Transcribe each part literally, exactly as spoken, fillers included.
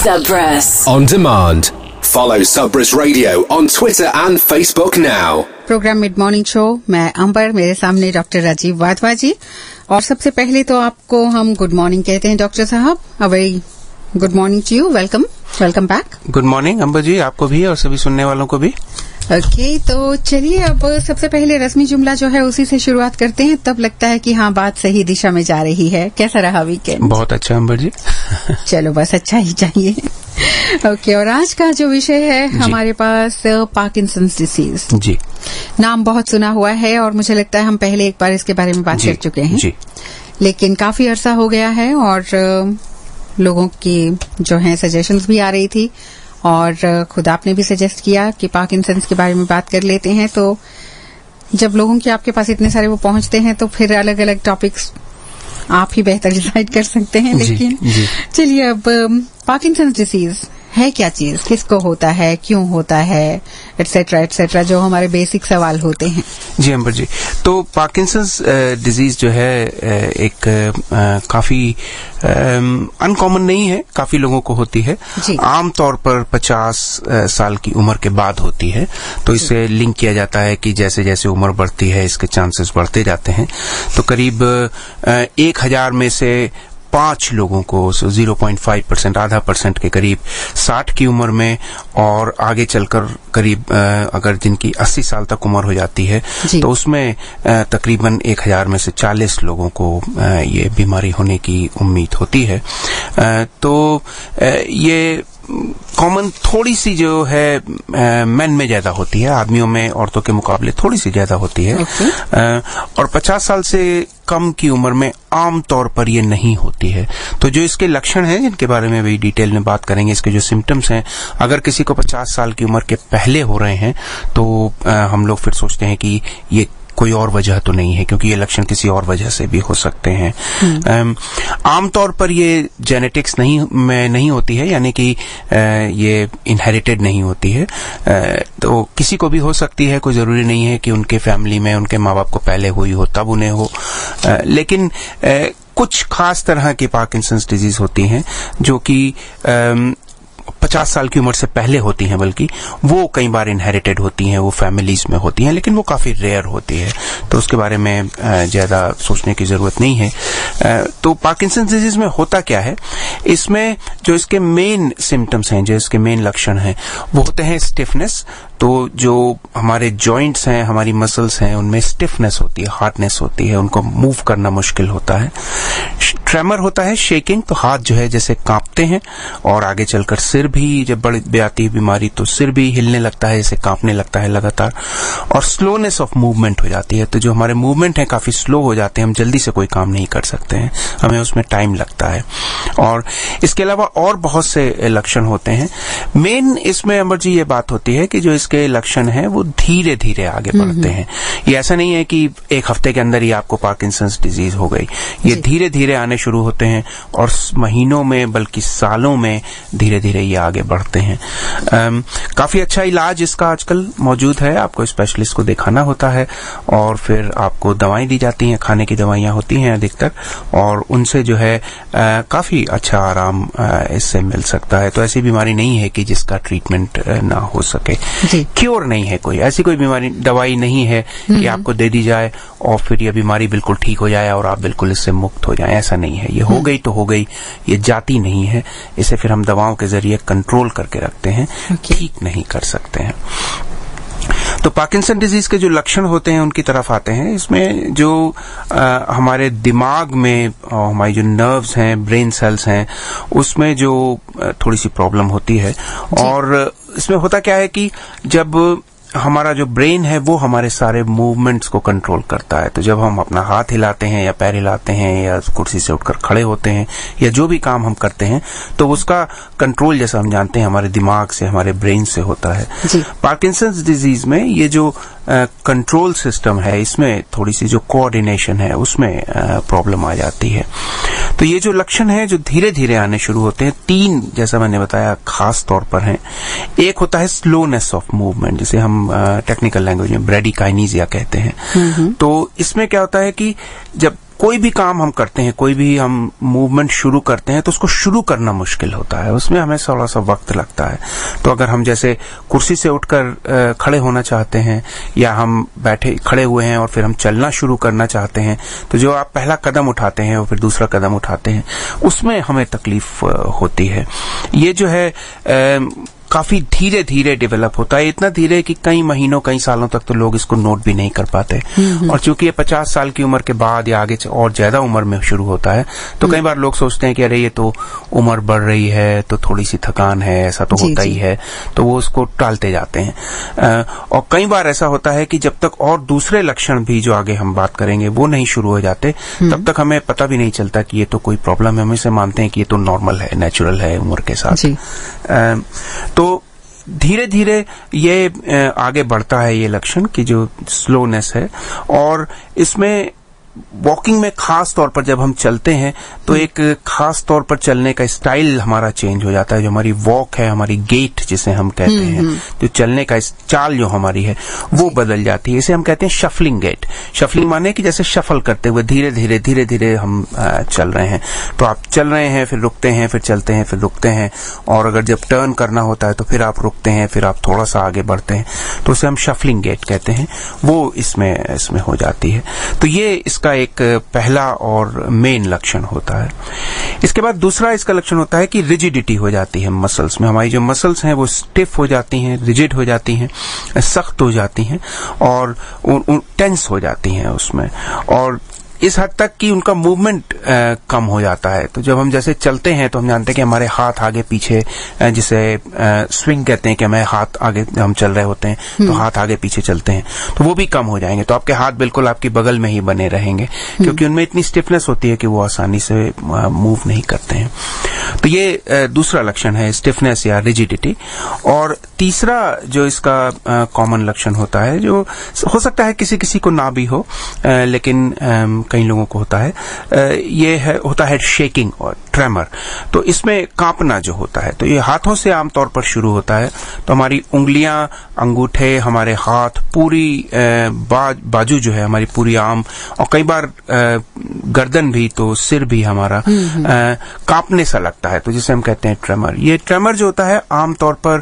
Sabras on demand. Follow Sabras Radio on Twitter and Facebook now. Program mid morning show, मैं अंबर, मेरे सामने doctor Rajiv Wadhwa जी। और सबसे पहले तो आपको हम गुड मॉर्निंग कहते हैं डॉक्टर साहब। A very good morning to you. Welcome welcome back. Good morning Ambar ji, आपको भी और सभी सुनने वालों को भी। ओके okay, तो चलिए अब सबसे पहले रस्मी जुमला जो है उसी से शुरुआत करते हैं, तब लगता है कि हाँ बात सही दिशा में जा रही है। कैसा रहा वीकेंड? बहुत अच्छा अंबर जी। चलो बस अच्छा ही चाहिए। ओके okay, और आज का जो विषय है हमारे पास पार्किंसंस डिसीज। जी, नाम बहुत सुना हुआ है और मुझे लगता है हम पहले एक बार इसके बारे में बात कर चुके हैं जी। लेकिन काफी अरसा हो गया है और लोगों की जो है सजेशंस भी आ रही थी और खुद आपने भी सजेस्ट किया कि पार्किंसंस के बारे में बात कर लेते हैं। तो जब लोगों के आपके पास इतने सारे वो पहुंचते हैं तो फिर अलग अलग टॉपिक्स आप ही बेहतर डिसाइड कर सकते हैं। लेकिन चलिए, अब पार्किंसंस डिसीज है क्या चीज, किसको होता है, क्यों होता है, एटसेट्रा एटसेट्रा, जो हमारे बेसिक सवाल होते हैं। जी अंबर जी, तो पार्किंसंस डिजीज जो है एक आ, काफी अनकॉमन नहीं है, काफी लोगों को होती है। आमतौर पर पचास साल की उम्र के बाद होती है। तो इसे लिंक किया जाता है कि जैसे जैसे उम्र बढ़ती है इसके चांसेस बढ़ते जाते हैं। तो करीब एक हजार में से पांच लोगों को, ज़ीरो पॉइंट फाइव परसेंट, आधा परसेंट के करीब साठ की उम्र में, और आगे चलकर करीब अगर जिनकी अस्सी साल तक उम्र हो जाती है तो उसमें तकरीबन एक हजार में से चालीस लोगों को ये बीमारी होने की उम्मीद होती है। तो ये कॉमन थोड़ी सी जो है मेन में ज्यादा होती है, आदमियों में औरतों के मुकाबले थोड़ी सी ज्यादा होती है। okay. और पचास साल से कम की उम्र में आम तौर पर ये नहीं होती है। तो जो इसके लक्षण हैं जिनके बारे में भी डिटेल में बात करेंगे, इसके जो सिम्टम्स हैं, अगर किसी को पचास साल की उम्र के पहले हो रहे हैं तो हम लोग फिर सोचते हैं कि ये कोई और वजह तो नहीं है, क्योंकि ये लक्षण किसी और वजह से भी हो सकते हैं। आमतौर पर ये जेनेटिक्स नहीं में नहीं होती है, यानी कि ये इनहेरिटेड नहीं होती है। तो किसी को भी हो सकती है, कोई जरूरी नहीं है कि उनके फैमिली में उनके माँ बाप को पहले हुई हो तब उन्हें हो। लेकिन कुछ खास तरह की पार्किंसंस डिजीज होती हैं जो कि पचास साल की उम्र से पहले होती हैं, बल्कि वो कई बार इनहेरिटेड होती हैं, वो फैमिलीज में होती हैं, लेकिन वो काफी रेयर होती है। तो उसके बारे में ज्यादा सोचने की जरूरत नहीं है। तो पार्किंसंस डिजीज में होता क्या है, इसमें जो इसके मेन सिम्टम्स हैं, जो इसके मेन लक्षण हैं, वो होते हैं स्टिफनेस। तो जो हमारे जॉइंट्स हैं, हमारी मसल्स हैं, उनमें स्टिफनेस होती है, हार्डनेस होती है, उनको मूव करना मुश्किल होता है। ट्रेमर होता है, शेकिंग, तो हाथ जो है जैसे कांपते हैं, और आगे चलकर सिर भी, जब बढ़ आती है बीमारी तो सिर भी हिलने लगता है, जैसे कांपने लगता है लगातार। और स्लोनेस ऑफ मूवमेंट हो जाती है, तो जो हमारे मूवमेंट है काफी स्लो हो जाते हैं, हम जल्दी से कोई काम नहीं कर सकते हैं, हमें उसमें टाइम लगता है। और इसके अलावा और बहुत से लक्षण होते हैं। मेन इसमें अमर जी ये बात होती है कि जो इसके लक्षण हैं वो धीरे धीरे आगे बढ़ते हैं। ये ऐसा नहीं है कि एक हफ्ते के अंदर ही आपको पार्किंसंस डिजीज हो गई, ये धीरे धीरे आने शुरू होते हैं और महीनों में बल्कि सालों में धीरे धीरे ये आगे बढ़ते हैं। आम, काफी अच्छा इलाज इसका आजकल मौजूद है। आपको स्पेशलिस्ट को दिखाना होता है और फिर आपको दवाएं दी जाती हैं, खाने की दवाइयां होती हैं अधिकतर, और उनसे जो है आ, काफी अच्छा आराम आ, इससे मिल सकता है। तो ऐसी बीमारी नहीं है कि जिसका ट्रीटमेंट ना हो सके, क्योर नहीं है कोई, ऐसी कोई बीमारी दवाई नहीं है कि आपको दे दी जाए और फिर ये बीमारी बिल्कुल ठीक हो जाए और आप बिल्कुल इससे मुक्त हो जाएं। ऐसा नहीं है, ये हो गई तो हो गई, ये जाती नहीं है। इसे फिर हम दवाओं के जरिए कंट्रोल करके रखते हैं, ठीक नहीं कर सकते हैं। तो पार्किंसन डिजीज के जो लक्षण होते हैं उनकी तरफ आते हैं। इसमें जो आ, हमारे दिमाग में हमारी जो नर्व्स हैं, ब्रेन सेल्स हैं, उसमें जो थोड़ी सी प्रॉब्लम होती है। और इसमें होता क्या है कि जब हमारा जो ब्रेन है वो हमारे सारे मूवमेंट्स को कंट्रोल करता है। तो जब हम अपना हाथ हिलाते हैं या पैर हिलाते हैं या कुर्सी से उठकर खड़े होते हैं या जो भी काम हम करते हैं, तो उसका कंट्रोल, जैसा हम जानते हैं, हमारे दिमाग से, हमारे ब्रेन से होता है। पार्किंसंस डिजीज में ये जो कंट्रोल uh, सिस्टम है, इसमें थोड़ी सी जो कोऑर्डिनेशन है उसमें प्रॉब्लम uh, आ जाती है। तो ये जो लक्षण है जो धीरे धीरे आने शुरू होते हैं, तीन जैसा मैंने बताया खास तौर पर हैं। एक होता है स्लोनेस ऑफ मूवमेंट, जिसे हम टेक्निकल लैंग्वेज में ब्रेडिकाइनीजिया कहते हैं। तो इसमें क्या होता है कि जब कोई भी काम हम करते हैं, कोई भी हम मूवमेंट शुरू करते हैं तो उसको शुरू करना मुश्किल होता है, उसमें हमें थोड़ा सा वक्त लगता है। तो अगर हम जैसे कुर्सी से उठकर खड़े होना चाहते हैं या हम बैठे खड़े हुए हैं और फिर हम चलना शुरू करना चाहते हैं, तो जो आप पहला कदम उठाते हैं और फिर दूसरा कदम उठाते हैं, उसमें हमें तकलीफ होती है। ये जो है आ, काफी धीरे धीरे डेवलप होता है, इतना धीरे कि कई महीनों कई सालों तक तो लोग इसको नोट भी नहीं कर पाते। और चूंकि ये पचास साल की उम्र के बाद या आगे और ज्यादा उम्र में शुरू होता है, तो कई बार लोग सोचते हैं कि अरे ये तो उम्र बढ़ रही है तो थोड़ी सी थकान है, ऐसा तो होता ही है, तो वो उसको टालते जाते हैं। और कई बार ऐसा होता है कि जब तक और दूसरे लक्षण भी जो आगे हम बात करेंगे वो नहीं शुरू हो जाते, तब तक हमें पता भी नहीं चलता कि ये तो कोई प्रॉब्लम है, हम इसे मानते हैं कि ये तो नॉर्मल है, नेचुरल है उम्र के साथ। तो धीरे धीरे ये आगे बढ़ता है ये लक्षण की जो स्लोनेस है। और इसमें वॉकिंग में खास तौर पर जब हम चलते हैं तो एक खास तौर पर चलने का स्टाइल हमारा चेंज हो जाता है। जो हमारी वॉक है, हमारी गेट जिसे हम कहते हैं, जो चलने का चाल जो हमारी है वो बदल जाती है। इसे हम कहते हैं शफलिंग गेट। शफलिंग माने कि जैसे शफल करते हुए धीरे धीरे धीरे धीरे हम चल रहे हैं। तो आप चल रहे हैं, फिर रुकते हैं, फिर चलते हैं, फिर रुकते हैं, और अगर जब टर्न करना होता है तो फिर आप रुकते हैं, फिर आप थोड़ा सा आगे बढ़ते हैं, तो उसे हम शफलिंग गेट कहते हैं। वो इसमें इसमें हो जाती है। तो ये इसका एक पहला और मेन लक्षण होता है। इसके बाद दूसरा इसका लक्षण होता है कि रिजिडिटी हो जाती है मसल्स में। हमारी जो मसल्स हैं वो स्टिफ हो जाती हैं, रिजिड हो जाती हैं, सख्त हो जाती हैं और टेंस हो जाती हैं उसमें, और इस हद तक कि उनका मूवमेंट कम हो जाता है। तो जब हम जैसे चलते हैं तो हम जानते हैं कि हमारे हाथ आगे पीछे, जिसे स्विंग कहते हैं कि हमारे हाथ आगे हम चल रहे होते हैं तो हाथ आगे पीछे चलते हैं, तो वो भी कम हो जाएंगे। तो आपके हाथ बिल्कुल आपकी बगल में ही बने रहेंगे, क्योंकि उनमें इतनी स्टिफनेस होती है कि वो आसानी से मूव नहीं करते हैं। तो ये दूसरा लक्षण है, स्टिफनेस या रिजिडिटी। और तीसरा जो इसका कॉमन लक्षण होता है, जो हो सकता है किसी किसी को ना भी हो, लेकिन कई लोगों को होता है, ये है होता है शेकिंग और ट्रेमर। तो इसमें कांपना जो होता है, तो ये हाथों से आमतौर पर शुरू होता है। तो हमारी उंगलियां, अंगूठे, हमारे हाथ, पूरी बा, बाजू जो है हमारी पूरी आर्म, और कई बार गर्दन भी, तो सिर भी हमारा कांपने सा लगता है, तो जिसे हम कहते हैं ट्रेमर। ये ट्रेमर जो होता है आमतौर पर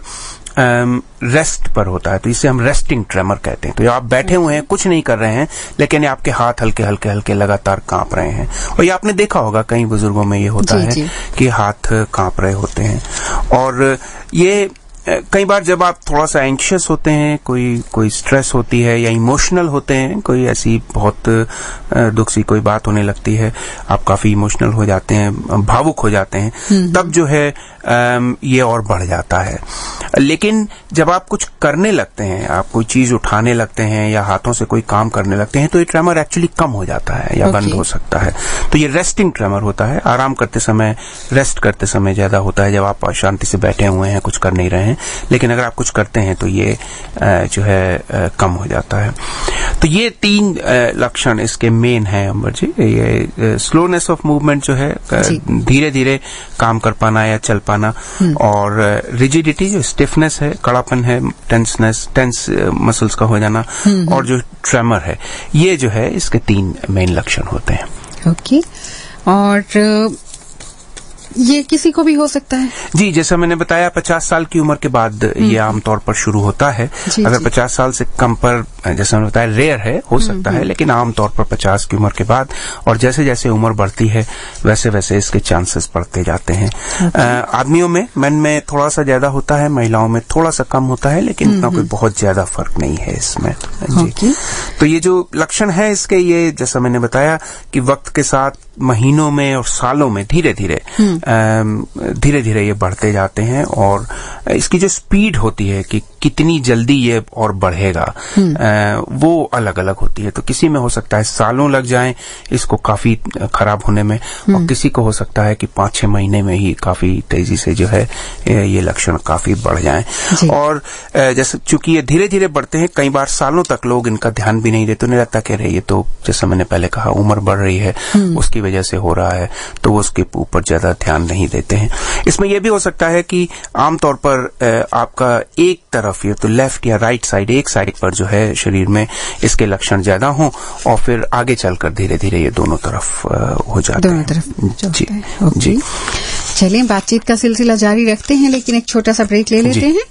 रेस्ट पर होता है, तो इसे हम रेस्टिंग ट्रेमर कहते हैं। तो आप बैठे हुए हैं, कुछ नहीं कर रहे हैं, लेकिन आपके हाथ हल्के हल्के हल्के लगातार कांप रहे हैं। और ये आपने देखा होगा कई बुजुर्गों में ये होता है कि हाथ कांप रहे होते हैं। और ये कई बार जब आप थोड़ा सा एंग्शियस होते हैं, कोई कोई स्ट्रेस होती है या इमोशनल होते हैं, कोई ऐसी बहुत दुख सी कोई बात होने लगती है, आप काफी इमोशनल हो जाते हैं, भावुक हो जाते हैं, तब जो है ये और बढ़ जाता है। लेकिन जब आप कुछ करने लगते हैं, आप कोई चीज उठाने लगते हैं या हाथों से कोई काम करने लगते हैं, तो ये ट्रेमर एक्चुअली कम हो जाता है या okay. बंद हो सकता है। तो ये रेस्टिंग ट्रेमर होता है। आराम करते समय, रेस्ट करते समय ज्यादा होता है, जब आप शांति से बैठे हुए हैं, कुछ कर नहीं रहे हैं। लेकिन अगर आप कुछ करते हैं तो ये जो है कम हो जाता है। तो ये तीन लक्षण इसके मेन हैं अमर जी। ये स्लोनेस ऑफ मूवमेंट जो है, धीरे धीरे काम कर पाना या चल पाना, और रिजिडिटी जो स्टिफनेस है, कड़ापन है, टेंसनेस, टेंस मसल्स का हो जाना, और जो ट्रेमर है, ये जो है इसके तीन मेन लक्षण होते हैं। ओके। और ये किसी को भी हो सकता है? जी, जैसा मैंने बताया पचास साल की उम्र के बाद ये आमतौर पर शुरू होता है। अगर पचास साल से कम पर, जैसा मैंने बताया, रेयर है, हो सकता है, लेकिन आमतौर पर पचास की उम्र के बाद, और जैसे जैसे उम्र बढ़ती है वैसे वैसे इसके चांसेस बढ़ते जाते हैं। आदमियों में, मेन में थोड़ा सा ज्यादा होता है, महिलाओं में थोड़ा सा कम होता है, लेकिन इतना कोई बहुत ज्यादा फर्क नहीं है इसमें। जी। तो ये जो लक्षण है इसके, ये जैसा मैंने बताया कि वक्त के साथ, महीनों में और सालों में धीरे धीरे धीरे धीरे ये बढ़ते जाते हैं। और इसकी जो स्पीड होती है कि कितनी जल्दी ये और बढ़ेगा, वो अलग अलग होती है। तो किसी में हो सकता है सालों लग जाएं इसको काफी खराब होने में, और किसी को हो सकता है कि पांच छह महीने में ही काफी तेजी से जो है ये लक्षण काफी बढ़ जाएं। और जैसे चूंकि ये धीरे धीरे बढ़ते हैं, कई बार सालों तक लोग इनका ध्यान भी नहीं देते, उन्हें लगता कह रहे ये तो, जैसा मैंने पहले कहा, उम्र बढ़ रही है उसकी वजह से हो रहा है, तो वो उसके ऊपर ज्यादा ध्यान नहीं देते हैं। इसमें यह भी हो सकता है कि आमतौर पर आपका एक तरफ तरफ या तो लेफ्ट या राइट साइड, एक साइड पर जो है शरीर में इसके लक्षण ज्यादा हों और फिर आगे चलकर धीरे धीरे ये दोनों तरफ हो जाते दोनों हैं। तरफ जी okay. जी। चलिए बातचीत का सिलसिला जारी रखते हैं, लेकिन एक छोटा सा ब्रेक ले लेते हैं।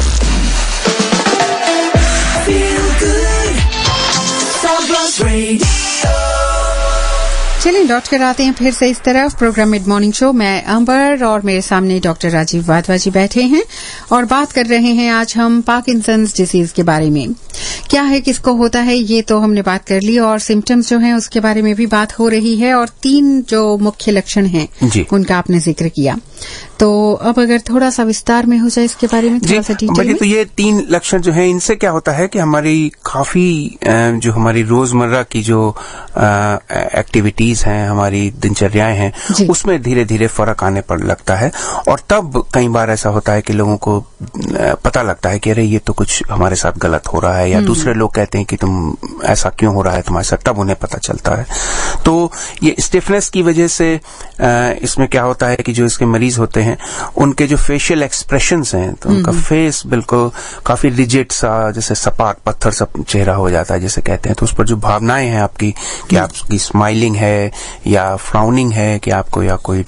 चलिए लौट कर आते हैं फिर से इस तरफ प्रोग्राम मिड मॉर्निंग शो। मैं अंबर और मेरे सामने डॉक्टर राजीव वाधवा जी बैठे हैं और बात कर रहे हैं आज हम पार्किंसंस डिसीज के बारे में। क्या है, किसको होता है, ये तो हमने बात कर ली और सिम्टम्स जो हैं उसके बारे में भी बात हो रही है और तीन जो मुख्य लक्षण हैं उनका आपने जिक्र किया। तो अब अगर थोड़ा सा विस्तार में हो जाए इसके बारे में थोड़ा सा डिटेल में। तो ये तीन लक्षण जो है इनसे क्या होता है कि हमारी काफी जो हमारी रोजमर्रा की जो एक्टिविटीज हैं, हमारी दिनचर्याएं हैं, उसमें धीरे धीरे फर्क आने पर लगता है और तब कई बार ऐसा होता है कि लोगों को पता लगता है कि अरे ये तो कुछ हमारे साथ गलत हो रहा है, या दूसरे लोग कहते हैं कि तुम ऐसा क्यों हो रहा है तुम्हारे साथ, तब उन्हें पता चलता है। तो ये स्टिफनेस की वजह से इसमें क्या होता है कि जो इसके मरीज होते हैं उनके जो फेशियल एक्सप्रेशंस हैं, तो उनका फेस बिल्कुल काफी रिजिड सा, जैसे सपाट पत्थर सा चेहरा हो जाता है जैसे कहते हैं। तो उस पर जो भावनाएं हैं आपकी, कि आपकी स्माइलिंग है या फ्राउनिंग है, कि आपको या कोई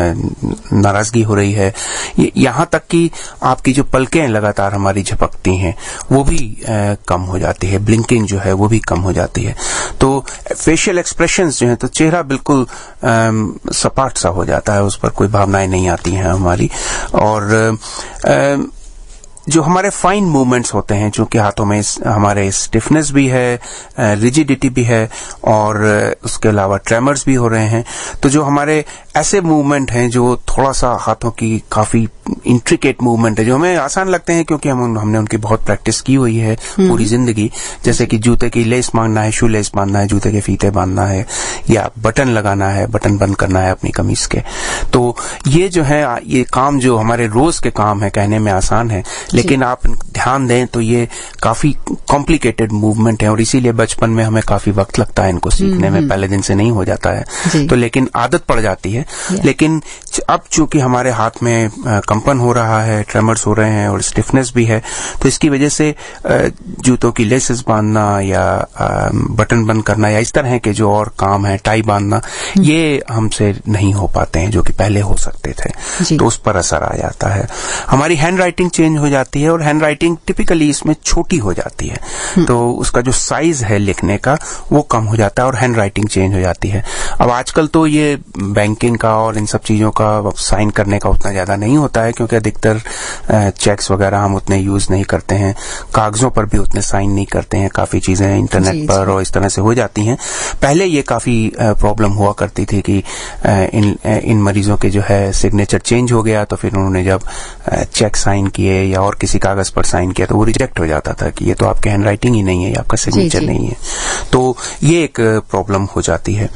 नाराजगी हो रही है, यहां तक कि आपकी जो पलकें लगातार हमारी झपकती हैं वो भी आ, कम हो जाती है, ब्लिंकिंग जो है वो भी कम हो जाती है। तो फेशियल एक्सप्रेशंस जो है, तो चेहरा बिल्कुल आ, सपाट सा हो जाता है, उस पर कोई भावनाएं नहीं आती हैं हमारी। और आ, जो हमारे फाइन मूवमेंट्स होते हैं, चूंकि हाथों में हमारे स्टिफनेस भी है, रिजिडिटी भी है और उसके अलावा ट्रेमर्स भी हो रहे हैं, तो जो हमारे ऐसे मूवमेंट हैं जो थोड़ा सा हाथों की काफी इंट्रिकेट मूवमेंट है, जो हमें आसान लगते हैं क्योंकि हम हमने उनकी बहुत प्रैक्टिस की हुई है पूरी जिंदगी, जैसे कि जूते की लेस बांधना है, शू लेस बांधना है, जूते के फीते बांधना है, या बटन लगाना है, बटन बंद करना है अपनी कमीज के। तो ये जो है, ये काम जो हमारे रोज के काम है, कहने में आसान है, लेकिन आप ध्यान दें तो ये काफी कॉम्प्लिकेटेड मूवमेंट है और इसीलिए बचपन में हमें काफी वक्त लगता है इनको सीखने में, पहले दिन से नहीं हो जाता है, तो लेकिन आदत पड़ जाती है। लेकिन अब चूंकि हमारे हाथ में कंपन हो रहा है, ट्रेमर्स हो रहे हैं और स्टिफनेस भी है, तो इसकी वजह से जूतों की लेसेस बांधना या बटन बंद करना या इस तरह के जो और काम है, टाई बांधना, ये हमसे नहीं हो पाते हैं जो कि पहले हो सकते थे, तो उस पर असर आ जाता है। हमारी हैंड राइटिंग चेंज हो जाती है और हैंड राइटिंग टिपिकली इसमें छोटी हो जाती है, तो उसका जो साइज है लिखने का वो कम हो जाता है और हैंड राइटिंग चेंज हो जाती है। अब आजकल तो ये बैंकिंग का और इन सब चीजों का साइन करने का उतना ज्यादा नहीं होता है, क्योंकि अधिकतर चेक्स वगैरह हम उतने यूज नहीं करते हैं, कागजों पर भी उतने साइन नहीं करते हैं, काफी चीजें इंटरनेट पर और इस तरह से हो जाती हैं। पहले ये काफी प्रॉब्लम हुआ करती थी कि इन इन मरीजों के जो है सिग्नेचर चेंज हो गया, तो फिर उन्होंने जब चेक साइन किए या और किसी कागज पर साइन किया तो वो रिजेक्ट हो जाता था कि ये तो आपके हैंड राइटिंग ही नहीं है, ये आपका सिग्नेचर नहीं है। तो ये एक प्रॉब्लम हो जाती है।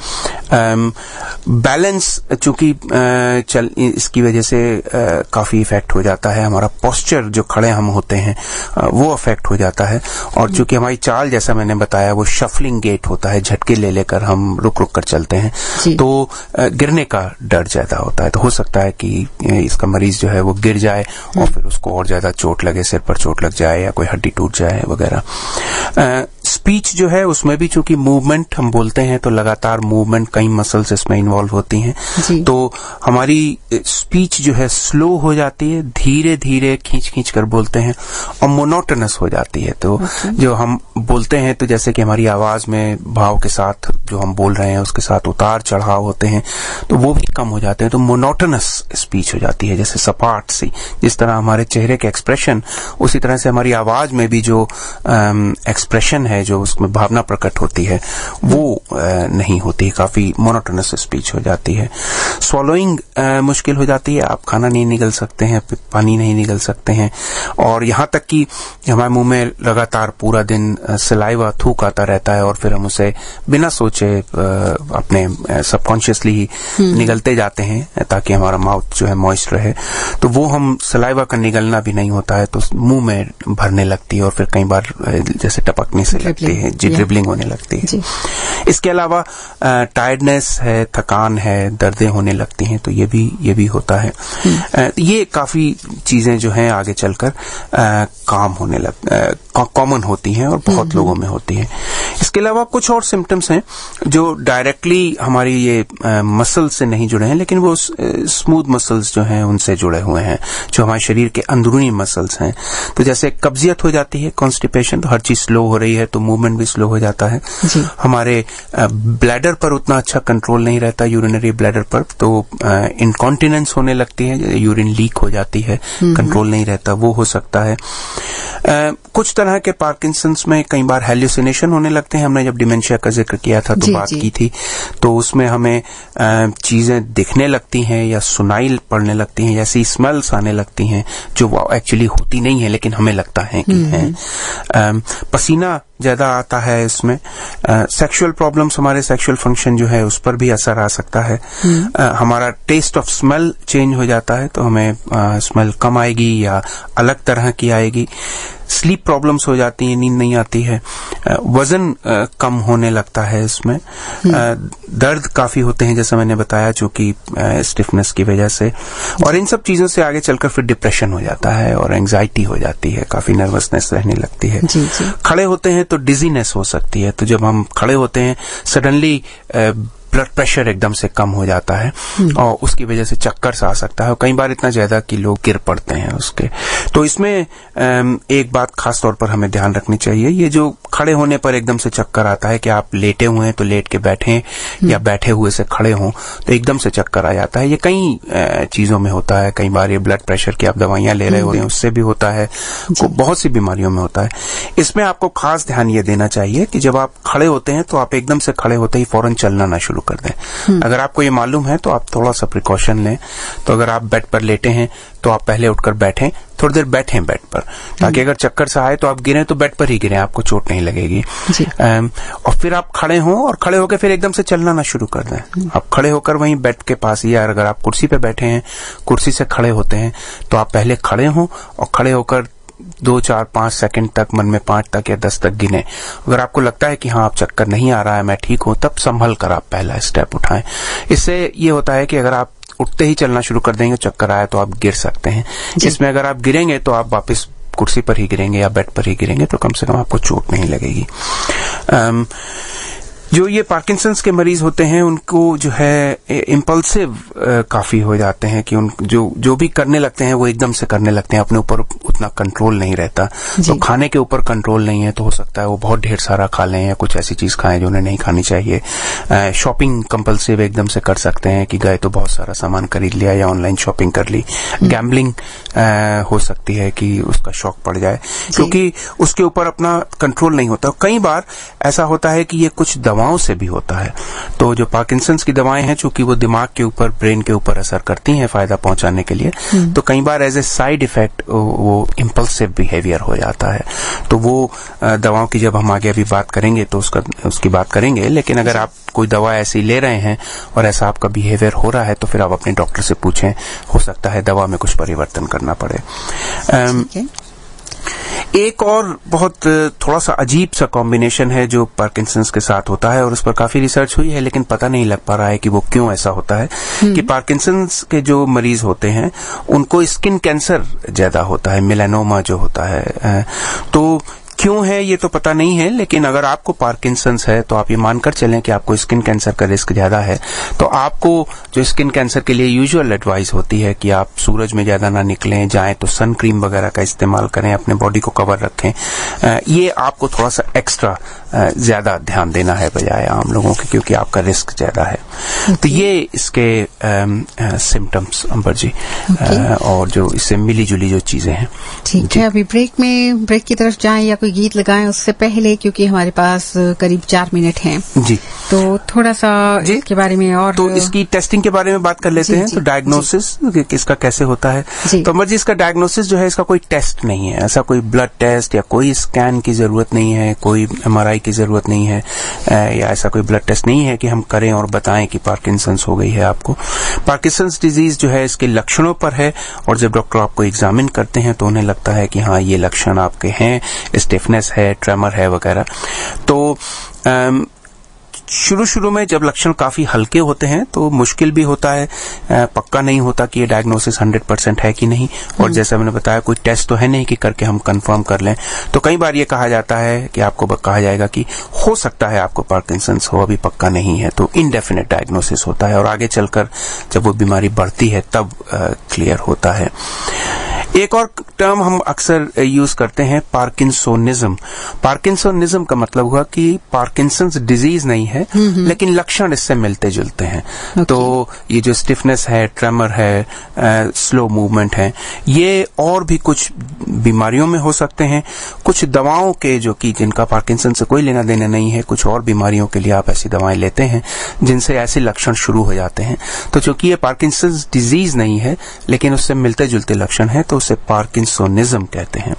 बैलेंस चूंकि चल इसकी वजह से आ, काफी इफेक्ट हो जाता है, हमारा पोस्चर जो खड़े हम होते हैं आ, वो अफेक्ट हो जाता है, और चूंकि हमारी चाल जैसा मैंने बताया वो शफलिंग गेट होता है, झटके ले लेकर हम रुक रुक कर चलते हैं, तो आ, गिरने का डर ज्यादा होता है। तो हो सकता है कि इसका मरीज जो है वो गिर जाए और फिर उसको और ज्यादा चोट लगे, सिर पर चोट लग जाए या कोई हड्डी टूट जाए वगैरह। स्पीच जो है उसमें भी चूंकि मूवमेंट हम बोलते हैं, तो लगातार मूवमेंट, कई मसल्स इसमें इन्वॉल्व होती हैं, तो हमारी स्पीच जो है स्लो हो जाती है, धीरे धीरे खींच खींच कर बोलते हैं और मोनोटोनस हो जाती है। तो जो हम बोलते हैं, तो जैसे कि हमारी आवाज में भाव के साथ जो हम बोल रहे हैं उसके साथ उतार चढ़ाव होते हैं, तो वो भी कम हो जाते हैं, तो मोनोटोनस स्पीच हो जाती है, जैसे सपाट सी, जिस तरह हमारे चेहरे के एक्सप्रेशन, उसी तरह से हमारी आवाज में भी जो एक्सप्रेशन है, जो उसमें भावना प्रकट होती है, वो आ, नहीं होती, काफी मोनोटोनस स्पीच हो जाती है। स्वॉलोइंग मुश्किल हो जाती है, आप खाना नहीं निगल सकते हैं, पानी नहीं निगल सकते हैं, और यहाँ तक कि हमारे मुंह में लगातार पूरा दिन सलाइवा, थूक आता रहता है और फिर हम उसे बिना सोचे अपने सबकॉन्शियसली ही निगलते जाते हैं ताकि हमारा माउथ जो है मॉइस्ट रहे। तो वो हम सलाइवा का निगलना भी नहीं होता है, तो मुंह में भरने लगती है और फिर कई बार जैसे टपकने से लगती लगती है जी, ड्रिबलिंग होने लगती है। इसके अलावा टायर्डनेस है, थकान है, दर्दें होने लगती हैं, तो ये भी ये भी होता है। ये काफी चीजें जो हैं आगे चलकर काम होने लग कॉमन होती हैं और बहुत लोगों में होती हैं। इसके अलावा कुछ और सिम्टम्स हैं जो डायरेक्टली हमारी ये मसल से नहीं जुड़े हैं, लेकिन वो स्मूथ मसल्स जो हैं उनसे जुड़े हुए हैं, जो हमारे शरीर के अंदरूनी मसल्स हैं। तो जैसे कब्जियत हो जाती है, कॉन्स्टिपेशन, तो हर चीज स्लो हो रही है तो मूवमेंट भी स्लो हो जाता है। हमारे ब्लैडर पर उतना अच्छा कंट्रोल नहीं रहता, यूरिनरी ब्लैडर पर, तो इनकॉन्टिनेंस होने लगती है, यूरिन लीक हो जाती है, कंट्रोल नहीं रहता, वो हो सकता है। Uh, कुछ तरह के पार्किंसंस में कई बार हेल्यूसिनेशन होने लगते हैं। हमने जब डिमेंशिया का जिक्र किया था तो बात की थी, तो उसमें हमें uh, चीजें दिखने लगती हैं या सुनाई पड़ने लगती हैं, जैसी स्मेल्स आने लगती हैं जो वो एक्चुअली होती नहीं है लेकिन हमें लगता है कि हैं। uh, पसीना ज्यादा आता है इसमें। सेक्सुअल uh, प्रॉब्लम्स, हमारे सेक्सुअल फंक्शन जो है उस पर भी असर आ सकता है। uh, हमारा टेस्ट ऑफ स्मेल चेंज हो जाता है, तो हमें स्मेल uh, कम आएगी या अलग तरह की आएगी। स्लीप प्रॉब्लम्स हो जाती हैं, नींद नहीं आती है। uh, वजन uh, कम होने लगता है इसमें। uh, दर्द काफी होते हैं जैसा मैंने बताया, जो कि स्टिफनेस uh, की वजह से, और इन सब चीजों से आगे चलकर फिर डिप्रेशन हो जाता है और एंजाइटी हो जाती है, काफी नर्वसनेस रहने लगती है। जी, जी। खड़े होते हैं तो डिजीनेस हो सकती है, तो जब हम खड़े होते हैं सडनली ब्लड प्रेशर एकदम से कम हो जाता है और उसकी वजह से चक्कर सा आ सकता है, और कई बार इतना ज्यादा कि लोग गिर पड़ते हैं उसके। तो इसमें एक बात खास तौर पर हमें ध्यान रखनी चाहिए, ये जो खड़े होने पर एकदम से चक्कर आता है कि आप लेटे हुए हैं तो लेट के बैठे या बैठे हुए से खड़े हों तो एकदम से चक्कर आ जाता है, ये कई चीजों में होता है। कई बार ये ब्लड प्रेशर की आप दवाइयां ले रहे होते हैं उससे भी होता है, बहुत सी बीमारियों में होता है। इसमें आपको खास ध्यान ये देना चाहिए कि जब आप खड़े होते हैं तो आप एकदम से खड़े होते ही फौरन चलना ना शुरू कर दें। अगर आपको ये मालूम है तो आप थोड़ा सा प्रिकॉशन लें। तो अगर आप बेड पर लेटे हैं तो आप पहले उठकर बैठें, थोड़ी देर बैठें बेड पर, ताकि अगर चक्कर सा आए तो आप गिरें तो बेड पर ही गिरें, आपको चोट नहीं लगेगी। और फिर आप खड़े हों और खड़े होकर फिर एकदम से चलना ना शुरू कर दें। आप खड़े होकर वहीं बेड के पास ही, या अगर आप कुर्सी पे बैठे हैं, कुर्सी से खड़े होते हैं तो आप पहले खड़े हों और खड़े होकर दो चार पांच सेकंड तक मन में पांच तक या दस तक गिने। अगर आपको लगता है कि हाँ आप चक्कर नहीं आ रहा है, मैं ठीक हूं, तब संभल कर आप पहला स्टेप उठाएं। इससे ये होता है कि अगर आप उठते ही चलना शुरू कर देंगे, चक्कर आया तो आप गिर सकते हैं। इसमें अगर आप गिरेंगे तो आप वापस कुर्सी पर ही गिरेंगे या बेड पर ही गिरेंगे, तो कम से कम आपको चोट नहीं लगेगी। um, जो ये पार्किंसंस के मरीज होते हैं उनको जो है इम्पल्सिव काफी हो जाते हैं कि उन जो जो भी करने लगते हैं वो एकदम से करने लगते हैं, अपने ऊपर उतना कंट्रोल नहीं रहता। तो खाने के ऊपर कंट्रोल नहीं है तो हो सकता है वो बहुत ढेर सारा खा लें या कुछ ऐसी चीज खाएं जो उन्हें नहीं खानी चाहिए। शॉपिंग कंपल्सिव एकदम से कर सकते हैं कि गए तो बहुत सारा सामान खरीद लिया या ऑनलाइन शॉपिंग कर ली। गैम्बलिंग हो सकती है कि उसका शौक पड़ जाए क्योंकि उसके ऊपर अपना कंट्रोल नहीं होता। कई बार ऐसा होता है कि ये कुछ दवाओं से भी होता है। तो जो पार्किंसंस की दवाएं हैं, चूंकि वो दिमाग के ऊपर, ब्रेन के ऊपर असर करती हैं फायदा पहुंचाने के लिए, तो कई बार एज ए साइड इफेक्ट वो इम्पल्सिव बिहेवियर हो जाता है। तो वो दवाओं की जब हम आगे अभी बात करेंगे तो उसका उसकी बात करेंगे। लेकिन अगर आप कोई दवा ऐसी ले रहे हैं और ऐसा आपका बिहेवियर हो रहा है तो फिर आप अपने डॉक्टर से पूछें, हो सकता है दवा में कुछ परिवर्तन करना पड़े। एक और बहुत थोड़ा सा अजीब सा कॉम्बिनेशन है जो पार्किंसंस के साथ होता है, और उस पर काफी रिसर्च हुई है लेकिन पता नहीं लग पा रहा है कि वो क्यों ऐसा होता है कि पार्किंसंस के जो मरीज होते हैं उनको स्किन कैंसर ज्यादा होता है, मेलानोमा जो होता है। तो क्यों है ये तो पता नहीं है, लेकिन अगर आपको पार्किंसंस है तो आप ये मानकर चलें कि आपको स्किन कैंसर का रिस्क ज्यादा है। तो आपको जो स्किन कैंसर के लिए यूजुअल एडवाइस होती है कि आप सूरज में ज्यादा ना निकलें, जाएं तो सन क्रीम वगैरह का इस्तेमाल करें, अपने बॉडी को कवर रखें। ये आपको थोड़ा सा एक्स्ट्रा ज्यादा ध्यान देना है बजाय आम लोगों के, क्योंकि आपका रिस्क ज्यादा है। okay. तो ये इसके सिम्टम्स अंबर जी, okay. और जो इससे मिली जुली जो चीजें हैं। ठीक है, अभी ब्रेक में ब्रेक की तरफ जाएं या कोई गीत लगाएं उससे पहले, क्योंकि हमारे पास करीब चार मिनट हैं जी, तो थोड़ा सा इसके बारे में और तो इसकी टेस्टिंग के बारे में बात कर लेते हैं। तो डायग्नोसिस इसका कैसे होता है, तो अमर जी इसका डायग्नोसिस जो है इसका कोई टेस्ट नहीं है, ऐसा कोई ब्लड टेस्ट या कोई स्कैन की जरूरत नहीं है, कोई एमआरआई की जरूरत नहीं है, या ऐसा कोई ब्लड टेस्ट नहीं है कि हम करें और बताएं कि पार्किंसंस हो गई है आपको। पार्किंसंस डिजीज जो है इसके लक्षणों पर है, और जब डॉक्टर आपको एग्जामिन करते हैं तो उन्हें लगता है कि हाँ ये लक्षण आपके हैं, स्टिफ स्टिफनेस है, ट्रेमर है वगैरह। तो शुरू शुरू में जब लक्षण काफी हल्के होते हैं तो मुश्किल भी होता है, पक्का नहीं होता कि ये डायग्नोसिस हंड्रेड परसेंट है कि नहीं। और जैसा मैंने बताया कोई टेस्ट तो है नहीं कि करके हम कंफर्म कर लें। तो कई बार ये कहा जाता है कि आपको कहा जाएगा कि हो सकता है आपको पार्किंसंस हो, अभी पक्का नहीं है, तो इनडेफिनेट डायग्नोसिस होता है और आगे चलकर जब वो बीमारी बढ़ती है तब क्लियर होता है। एक और टर्म हम अक्सर यूज करते हैं, पार्किंसोनिज्म। पार्किंसोनिज्म का मतलब हुआ कि पार्किंसंस डिजीज नहीं है लेकिन लक्षण इससे मिलते जुलते हैं। okay. तो ये जो स्टिफनेस है, ट्रेमर है, स्लो मूवमेंट है, ये और भी कुछ बीमारियों में हो सकते हैं। कुछ दवाओं के जो कि जिनका पार्किंसन से कोई लेना देना नहीं है, कुछ और बीमारियों के लिए आप ऐसी दवाएं लेते हैं जिनसे ऐसे लक्षण शुरू हो जाते हैं। तो चूंकि ये पार्किंसंस डिजीज नहीं है लेकिन उससे मिलते जुलते लक्षण है तो उसे पार्किंसोनिज्म कहते हैं।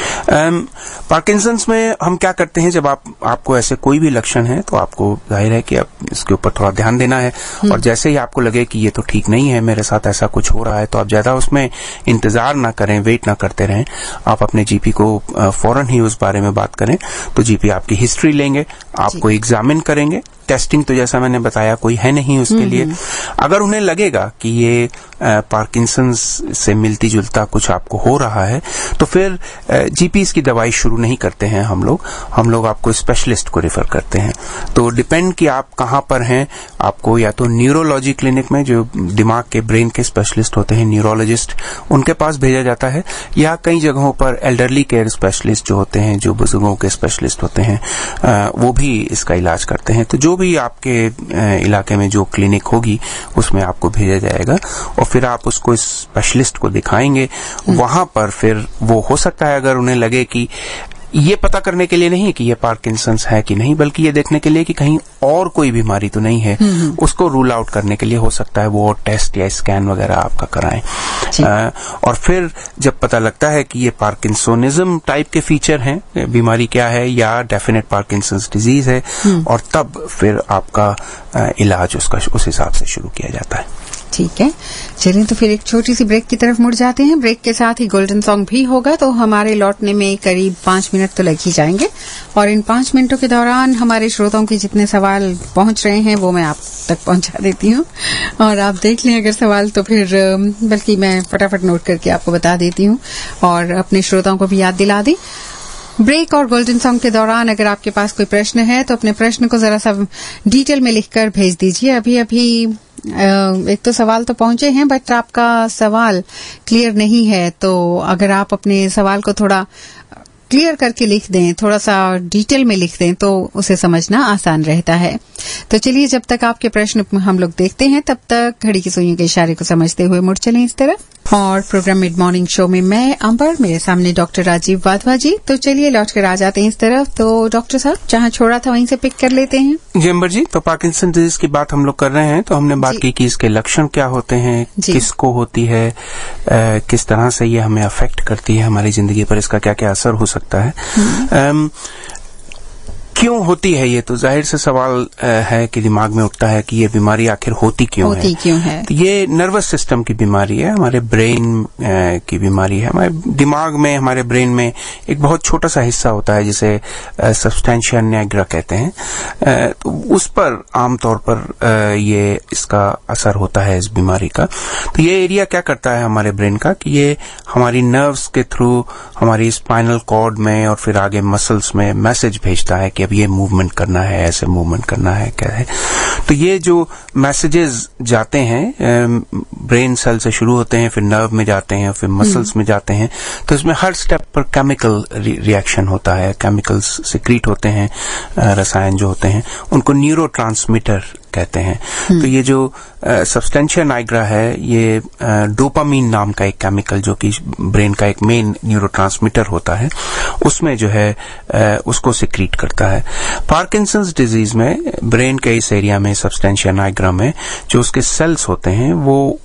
पार्किंसंस में हम क्या करते हैं, जब आप आपको ऐसे कोई भी लक्षण है तो आपको जाहिर है कि आप इसके ऊपर थोड़ा ध्यान देना है। और जैसे ही आपको लगे कि ये तो ठीक नहीं है, मेरे साथ ऐसा कुछ हो रहा है, तो आप ज्यादा उसमें इंतजार ना करें, वेट ना करते रहें। आप अपने जीपी को फौरन ही उस बारे में बात करें। तो जीपी आपकी हिस्ट्री लेंगे, आपको एग्जामिन करेंगे। टेस्टिंग तो जैसा मैंने बताया कोई है नहीं उसके लिए। अगर उन्हें लगेगा कि ये पार्किंसंस से मिलती जुलता कुछ आपको हो रहा है तो फिर जीपीस की दवाई शुरू नहीं करते हैं हम लोग हम लोग आपको स्पेशलिस्ट को रेफर करते हैं। तो डिपेंड कि आप कहाँ पर हैं, आपको या तो न्यूरोलॉजी क्लिनिक में जो दिमाग के ब्रेन के स्पेशलिस्ट होते हैं, न्यूरोलॉजिस्ट, उनके पास भेजा जाता है, या कई जगहों पर एल्डरली केयर स्पेशलिस्ट जो होते हैं, जो बुजुर्गों के स्पेशलिस्ट होते हैं, वो भी इसका इलाज करते हैं। तो जो भी आपके इलाके में जो क्लिनिक होगी उसमें आपको भेजा जाएगा और फिर आप उसको स्पेशलिस्ट को दिखाएंगे। वहां पर फिर वो हो सकता है, अगर उन्हें लगे कि ये पता करने के लिए नहीं कि ये पार्किंसंस है कि नहीं, बल्कि ये देखने के लिए कि कहीं और कोई बीमारी तो नहीं है, उसको रूल आउट करने के लिए हो सकता है वो टेस्ट या स्कैन वगैरह आपका कराएं। आ, और फिर जब पता लगता है कि ये पार्किंसोनिज्म टाइप के फीचर हैं, बीमारी क्या है, या डेफिनेट पार्किंसंस डिजीज है, और तब फिर आपका आ, इलाज उसका उस हिसाब से शुरू किया जाता है। ठीक है, चलिए तो फिर एक छोटी सी ब्रेक की तरफ मुड़ जाते हैं। ब्रेक के साथ ही गोल्डन सॉन्ग भी होगा, तो हमारे लौटने में करीब पांच मिनट तो लग ही जाएंगे। और इन पांच मिनटों के दौरान हमारे श्रोताओं के जितने सवाल पहुंच रहे हैं वो मैं आप तक पहुंचा देती हूँ, और आप देख लें अगर सवाल तो फिर बल्कि मैं फटाफट नोट करके आपको बता देती हूँ और अपने श्रोताओं को भी याद दिला दी। ब्रेक और गोल्डन सॉन्ग के दौरान अगर आपके पास कोई प्रश्न है तो अपने प्रश्न को जरा सा डिटेल में लिखकर भेज दीजिए। अभी अभी एक तो सवाल तो पहुंचे हैं बट आपका सवाल क्लियर नहीं है, तो अगर आप अपने सवाल को थोड़ा क्लियर करके लिख दें, थोड़ा सा डिटेल में लिख दें, तो उसे समझना आसान रहता है। तो चलिए, जब तक आपके प्रश्न हम लोग देखते हैं तब तक घड़ी की सुइयों के इशारे को समझते हुए मुड़ चलें इस तरफ। और प्रोग्राम मिड मॉर्निंग शो में मैं अंबर, मेरे सामने डॉक्टर राजीव वाधवा जी। तो चलिए लौट कर आ जाते हैं इस तरफ। तो डॉक्टर साहब, जहां छोड़ा था वहीं से पिक कर लेते हैं। जी अंबर जी, तो पार्किंसन डिजीज की बात हम लोग कर रहे हैं। तो हमने बात की कि इसके लक्षण क्या होते हैं, किसको होती है, आ, किस तरह से ये हमें अफेक्ट करती है, हमारी जिंदगी पर इसका क्या क्या असर हो सकता है, क्यों होती है ये। तो जाहिर से सवाल है कि दिमाग में उठता है कि ये बीमारी आखिर होती क्यों होती है क्यों है तो ये नर्वस सिस्टम की बीमारी है, हमारे ब्रेन की बीमारी है। हमारे दिमाग में, हमारे ब्रेन में एक बहुत छोटा सा हिस्सा होता है जिसे सबस्टेंशिया निग्रा कहते हैं। तो उस पर आमतौर पर ये इसका असर होता है इस बीमारी का। तो ये एरिया क्या करता है हमारे ब्रेन का कि ये हमारी नर्व्स के थ्रू हमारी स्पाइनल कॉर्ड में और फिर आगे मसल्स में मैसेज भेजता है कि अब ये मूवमेंट करना है, ऐसे मूवमेंट करना है, क्या है। तो ये जो मैसेजेस जाते हैं ब्रेन सेल से शुरू होते हैं, फिर नर्व में जाते हैं, फिर मसल्स में जाते हैं। तो इसमें हर स्टेप पर केमिकल रिएक्शन होता है, केमिकल्स सिक्रीट होते हैं, रसायन जो होते हैं उनको न्यूरोट्रांसमीटर कहते हैं। तो ये जो सबस्टेंशिया निग्रा है, ये डोपामीन नाम का एक केमिकल जो कि ब्रेन का एक मेन न्यूरोट्रांसमीटर होता है, उसमें जो है आ, उसको सिक्रीट करता है। पार्किंसंस डिजीज में ब्रेन के इस एरिया में, सबस्टेंशिया निग्रा में, जो उसके सेल्स होते हैं वो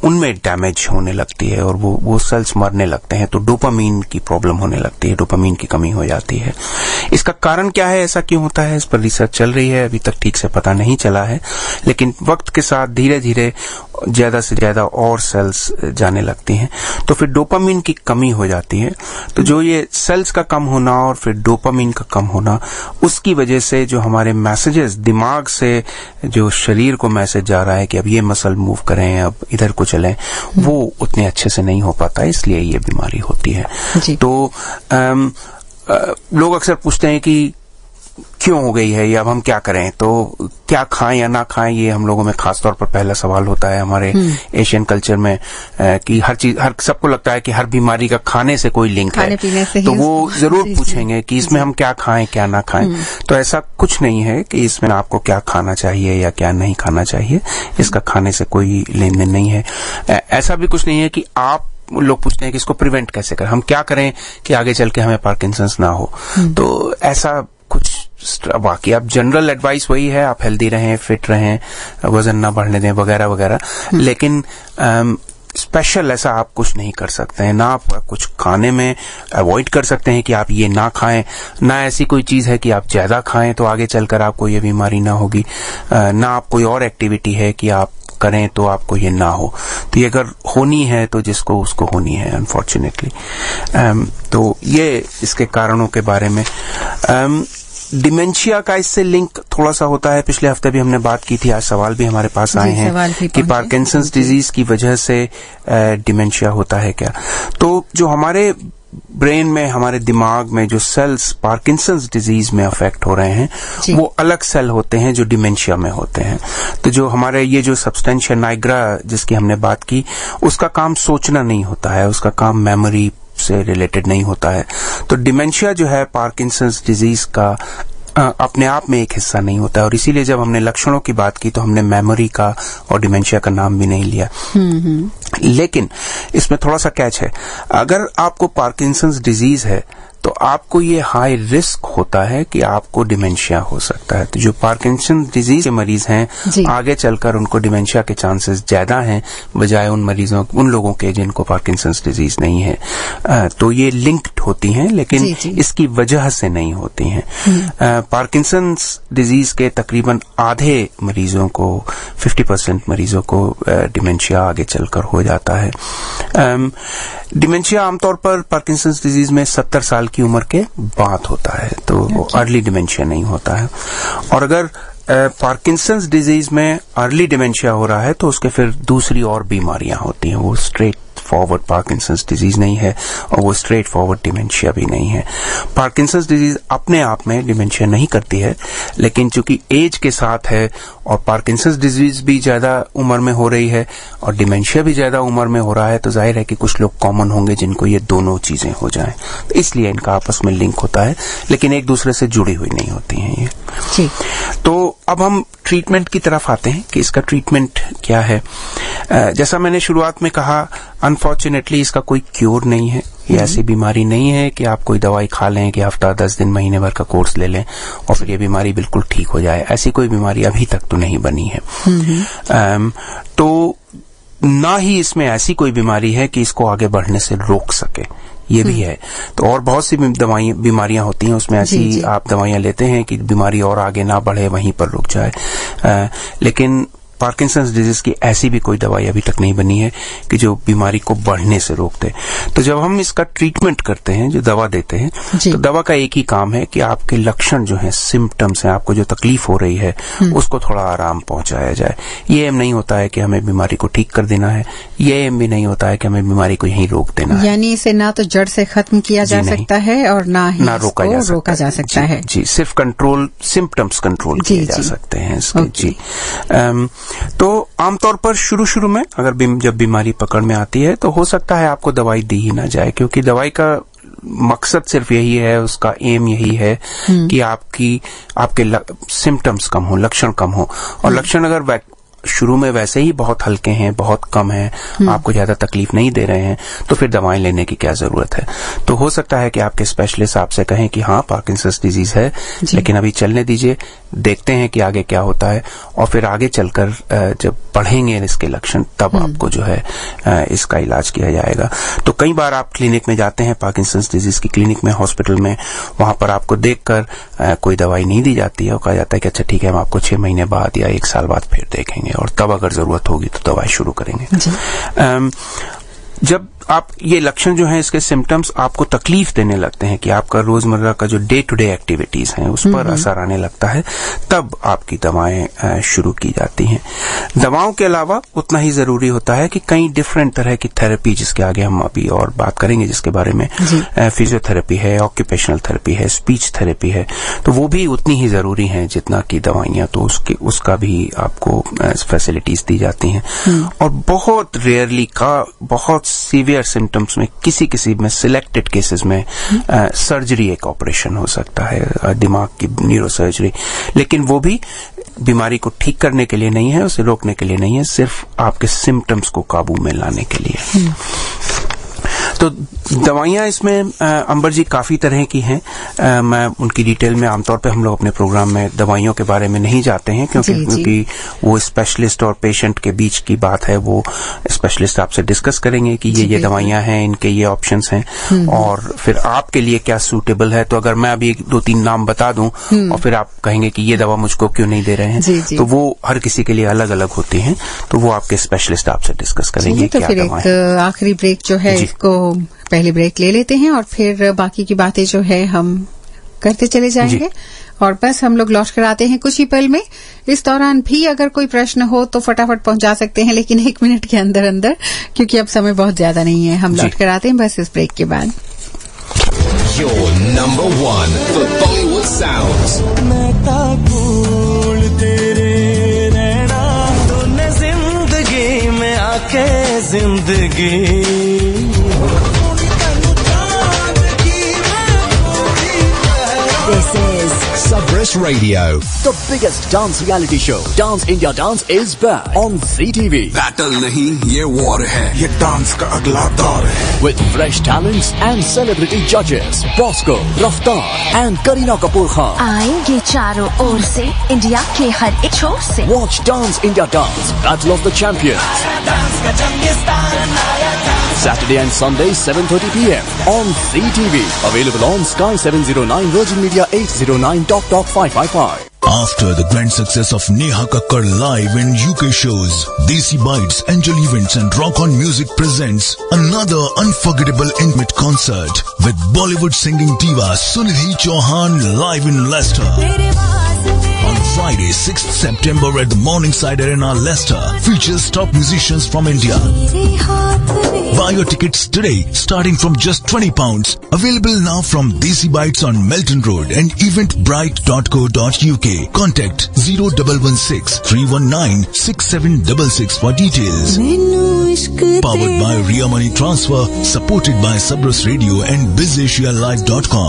उनमें डैमेज होने लगती है और वो वो सेल्स मरने लगते हैं, तो डोपामीन की प्रॉब्लम होने लगती है, डोपामीन की कमी हो जाती है। इसका कारण क्या है, ऐसा क्यों होता है, इस पर रिसर्च चल रही है, अभी तक ठीक से पता नहीं चला है, लेकिन वक्त के साथ धीरे धीरे ज्यादा से ज्यादा और सेल्स जाने लगती हैं, तो फिर डोपामीन की कमी हो जाती है। तो जो ये सेल्स का कम होना और फिर डोपामीन का कम होना, उसकी वजह से जो हमारे मैसेजेस दिमाग से जो शरीर को मैसेज जा रहा है कि अब ये मसल मूव करें, अब इधर को चलें, वो उतने अच्छे से नहीं हो पाता, इसलिए ये बीमारी होती है। तो आम, आ, लोग अक्सर पूछते हैं कि क्यों हो गई है, या अब हम क्या करें, तो क्या खाएं या ना खाएं, ये हम लोगों में खासतौर पर पहला सवाल होता है हमारे एशियन कल्चर में, कि हर चीज हर सबको लगता है कि हर बीमारी का खाने से कोई लिंक है, तो वो जरूर पूछेंगे कि इसमें हम क्या खाएं क्या ना खाएं। तो ऐसा कुछ नहीं है कि इसमें आपको क्या खाना चाहिए या क्या नहीं खाना चाहिए, इसका खाने से कोई लेन देन नहीं है। ऐसा भी कुछ नहीं है कि आप लोग पूछते हैं कि इसको प्रिवेंट कैसे करें, हम क्या करें कि आगे चल के हमें पार्किंसंस ना हो, तो ऐसा कुछ बाकी आप जनरल एडवाइस वही है, आप हेल्दी रहें, फिट रहें, वजन ना बढ़ने दें वगैरह वगैरह, लेकिन स्पेशल ऐसा आप कुछ नहीं कर सकते हैं, ना आप कुछ खाने में अवॉइड कर सकते हैं कि आप ये ना खाएं, ना ऐसी कोई चीज है कि आप ज्यादा खाएं तो आगे चलकर आपको ये बीमारी ना होगी, ना आप कोई और एक्टिविटी है कि आप करें तो आपको ये ना हो। तो ये अगर होनी है तो जिसको उसको होनी है अनफॉर्चुनेटली। um, तो ये इसके कारणों के बारे में। um, डिमेंशिया का इससे लिंक थोड़ा सा होता है, पिछले हफ्ते भी हमने बात की थी, आज सवाल भी हमारे पास आए हैं कि पार्किंसंस डिजीज की वजह से डिमेंशिया होता है क्या। तो जो हमारे ब्रेन में, हमारे दिमाग में जो सेल्स पार्किंसंस डिजीज में अफेक्ट हो रहे हैं, वो अलग सेल होते हैं जो डिमेंशिया में होते हैं। तो जो हमारे ये जो सब्सटेंशिया नाइग्रा जिसकी हमने बात की, उसका काम सोचना नहीं होता है, उसका काम मेमोरी से रिलेटेड नहीं होता है। तो डिमेंशिया जो है पार्किंसंस डिजीज का अपने आप में एक हिस्सा नहीं होता है, और इसीलिए जब हमने लक्षणों की बात की तो हमने मेमोरी का और डिमेंशिया का नाम भी नहीं लिया। लेकिन इसमें थोड़ा सा कैच है, अगर आपको पार्किंसंस डिजीज है तो आपको ये हाई रिस्क होता है कि आपको डिमेंशिया हो सकता है। तो जो पार्किंसन डिजीज के मरीज हैं, आगे चलकर उनको डिमेंशिया के चांसेस ज्यादा हैं बजाय उन मरीजों उन लोगों के जिनको पार्किंसंस डिजीज नहीं है। आ, तो ये लिंक्ड होती हैं, लेकिन जी, जी. इसकी वजह से नहीं होती हैं। पार्किंसंस डिजीज के तकरीबन आधे मरीजों को, पचास परसेंट मरीजों को डिमेंशिया आगे चलकर हो जाता है। आ, डिमेंशिया आमतौर पर पार्किंसंस डिजीज में सत्तर साल की उम्र के बाद होता है, तो अर्ली डिमेंशिया नहीं होता है। और अगर पार्किंसंस डिजीज में अर्ली डिमेंशिया हो रहा है तो उसके फिर दूसरी और बीमारियां होती हैं, वो स्ट्रेट फॉरवर्ड पार्किंसंस डिजीज नहीं है और वो स्ट्रेट फॉरवर्ड डिमेंशिया भी नहीं है। पार्किंसंस डिजीज अपने आप में डिमेंशिया नहीं करती है, लेकिन चूंकि एज के साथ है और पार्किंसंस डिजीज भी ज्यादा उम्र में हो रही है और डिमेंशिया भी ज्यादा उम्र में हो रहा है, तो जाहिर है कि कुछ लोग कॉमन होंगे जिनको ये दोनों चीजें हो जाएं, तो इसलिए इनका आपस में लिंक होता है, लेकिन एक दूसरे से जुड़ी हुई नहीं होती हैं ये। जी। तो अब हम ट्रीटमेंट की तरफ आते हैं कि इसका ट्रीटमेंट क्या है। जैसा मैंने शुरुआत में कहा, अनफॉर्चुनेटली इसका कोई क्योर नहीं है। ये ऐसी बीमारी नहीं है कि आप कोई दवाई खा लें कि हफ्ता दस दिन महीने भर का कोर्स ले लें और फिर ये बीमारी बिल्कुल ठीक हो जाए। ऐसी कोई बीमारी अभी तक तो नहीं बनी है। um, तो ना ही इसमें ऐसी कोई बीमारी है कि इसको आगे बढ़ने से रोक सके, ये भी है। तो और बहुत सी दवाई बीमारियां होती हैं, उसमें ऐसी जी, जी. आप दवाइयां लेते हैं कि बीमारी और आगे ना बढ़े, वहीं पर रुक जाए। आ, लेकिन पार्किंसंस डिजीज की ऐसी भी कोई दवाई अभी तक नहीं बनी है कि जो बीमारी को बढ़ने से रोक दे। तो जब हम इसका ट्रीटमेंट करते हैं, जो दवा देते हैं, तो दवा का एक ही काम है कि आपके लक्षण जो हैं, सिम्टम्स हैं, आपको जो तकलीफ हो रही है उसको थोड़ा आराम पहुंचाया जाए। ये एम नहीं होता है कि हमें बीमारी को ठीक कर देना है, ये एम भी नहीं होता है कि हमें बीमारी को यहीं रोक देना है। यानी इसे ना तो जड़ से खत्म किया जा सकता है और ना ही ना रोका जा सकता, रोका जा सकता है। जी, सिर्फ कंट्रोल, सिम्टम्स कंट्रोल किए जा सकते हैं इसके। जी। तो आमतौर पर शुरू शुरू में अगर जब बीमारी पकड़ में आती है तो हो सकता है आपको दवाई दी ही ना जाए, क्योंकि दवाई का मकसद सिर्फ यही है, उसका एम यही है कि आपकी आपके सिम्टम्स कम हो, लक्षण कम हो। और लक्षण अगर शुरू में वैसे ही बहुत हल्के हैं, बहुत कम हैं, आपको ज्यादा तकलीफ नहीं दे रहे हैं, तो फिर दवाएं लेने की क्या जरूरत है। तो हो सकता है कि आपके स्पेशलिस्ट आपसे कहें कि हाँ पार्किंसंस डिजीज है, लेकिन अभी चलने दीजिए, देखते हैं कि आगे क्या होता है, और फिर आगे चलकर जब बढ़ेंगे इसके लक्षण तब आपको जो है इसका इलाज किया जाएगा। तो कई बार आप क्लिनिक में जाते हैं, पार्किंसंस डिजीज की क्लिनिक में, हॉस्पिटल में, वहां पर आपको देखकर कोई दवाई नहीं दी जाती है और कहा जाता है कि अच्छा ठीक है, हम आपको छह महीने बाद या एक साल बाद फिर देखेंगे और तब अगर जरूरत होगी तो दवाई शुरू करेंगे। जब आप ये लक्षण जो है, इसके सिम्टम्स आपको तकलीफ देने लगते हैं कि आपका रोजमर्रा का जो डे टू डे एक्टिविटीज हैं उस पर असर आने लगता है, तब आपकी दवाएं शुरू की जाती हैं। दवाओं के अलावा उतना ही जरूरी होता है कि कई डिफरेंट तरह की थेरेपी, जिसके आगे हम अभी और बात करेंगे जिसके बारे में, फिजियोथेरेपी है, ऑक्यूपेशनल थेरेपी है, स्पीच थेरेपी है, तो वो भी उतनी ही जरूरी है जितना की दवाइयां, तो उसकी उसका भी आपको फैसिलिटीज दी जाती हैं। और बहुत रेयरली का बहुत सीवियर सिम्टम्स में, किसी किसी में सिलेक्टेड केसेस में सर्जरी, एक ऑपरेशन हो सकता है, दिमाग की न्यूरो सर्जरी, लेकिन वो भी बीमारी को ठीक करने के लिए नहीं है, उसे रोकने के लिए नहीं है, सिर्फ आपके सिम्टम्स को काबू में लाने के लिए। तो दवाइयां इसमें अंबर जी काफी तरह की हैं। आ, मैं उनकी डिटेल में आमतौर पे हम लोग अपने प्रोग्राम में दवाइयों के बारे में नहीं जाते हैं, क्योंकि जी, क्योंकि जी. वो स्पेशलिस्ट और पेशेंट के बीच की बात है। वो स्पेशलिस्ट आपसे डिस्कस करेंगे कि ये ये दवाइयां हैं, इनके ये ऑप्शंस हैं, और फिर आपके लिए क्या सूटेबल है। तो अगर मैं अभी दो तीन नाम बता दूं और फिर आप कहेंगे कि ये दवा मुझको क्यों नहीं दे रहे हैं, जी, जी. तो वो हर किसी के लिए अलग अलग होती हैं, तो वो आपके स्पेशलिस्ट आपसे डिस्कस करेंगे क्या दवाएं। आखिरी ब्रेक जो है इसको पहले ब्रेक ले लेते हैं और फिर बाकी की बातें जो है हम करते चले जाएंगे, और बस हम लोग लौट कर आते हैं कुछ ही पल में। इस दौरान भी अगर कोई प्रश्न हो तो फटाफट पहुंचा सकते हैं, लेकिन एक मिनट के अंदर अंदर, क्योंकि अब समय बहुत ज्यादा नहीं है। हम लौट कर आते हैं बस इस ब्रेक के बाद। Your number one for Bollywood sounds. मैं ताकूल तेरे रहना, तूने जिंदगी में आके जिंदगी। This is Sabris Radio, the biggest dance reality show. Dance India Dance is back on Z T V. Battle नहीं, ये war है, ये dance का अगला दौर है. With fresh talents and celebrity judges, Bosco, Raftaar and Kareena Kapoor Khan. आएंगे चारों ओर से, इंडिया के हर एक छोर से. Watch Dance India Dance, Battle of the Champions. Saturday and Sunday, seven thirty p m on Z T V. Available on Sky seven oh nine, Virgin Media eight oh nine, Talk Talk five five five. After the grand success of Neha Kakkar live in U K shows, Desi Bites, Angel Events and Rock On Music presents another unforgettable intimate concert with Bollywood singing diva Sunidhi Chauhan live in Leicester. On Friday, sixth September at the Morningside Arena, Leicester, features top musicians from India. Buy your tickets today, starting from just twenty pounds. Available now from Desi Bites on Melton Road and eventbrite dot co dot u k. Contact zero one one six, three one nine, six seven six six for details. Powered by Ria Money Transfer, supported by Sabras Radio and biz asia live dot com.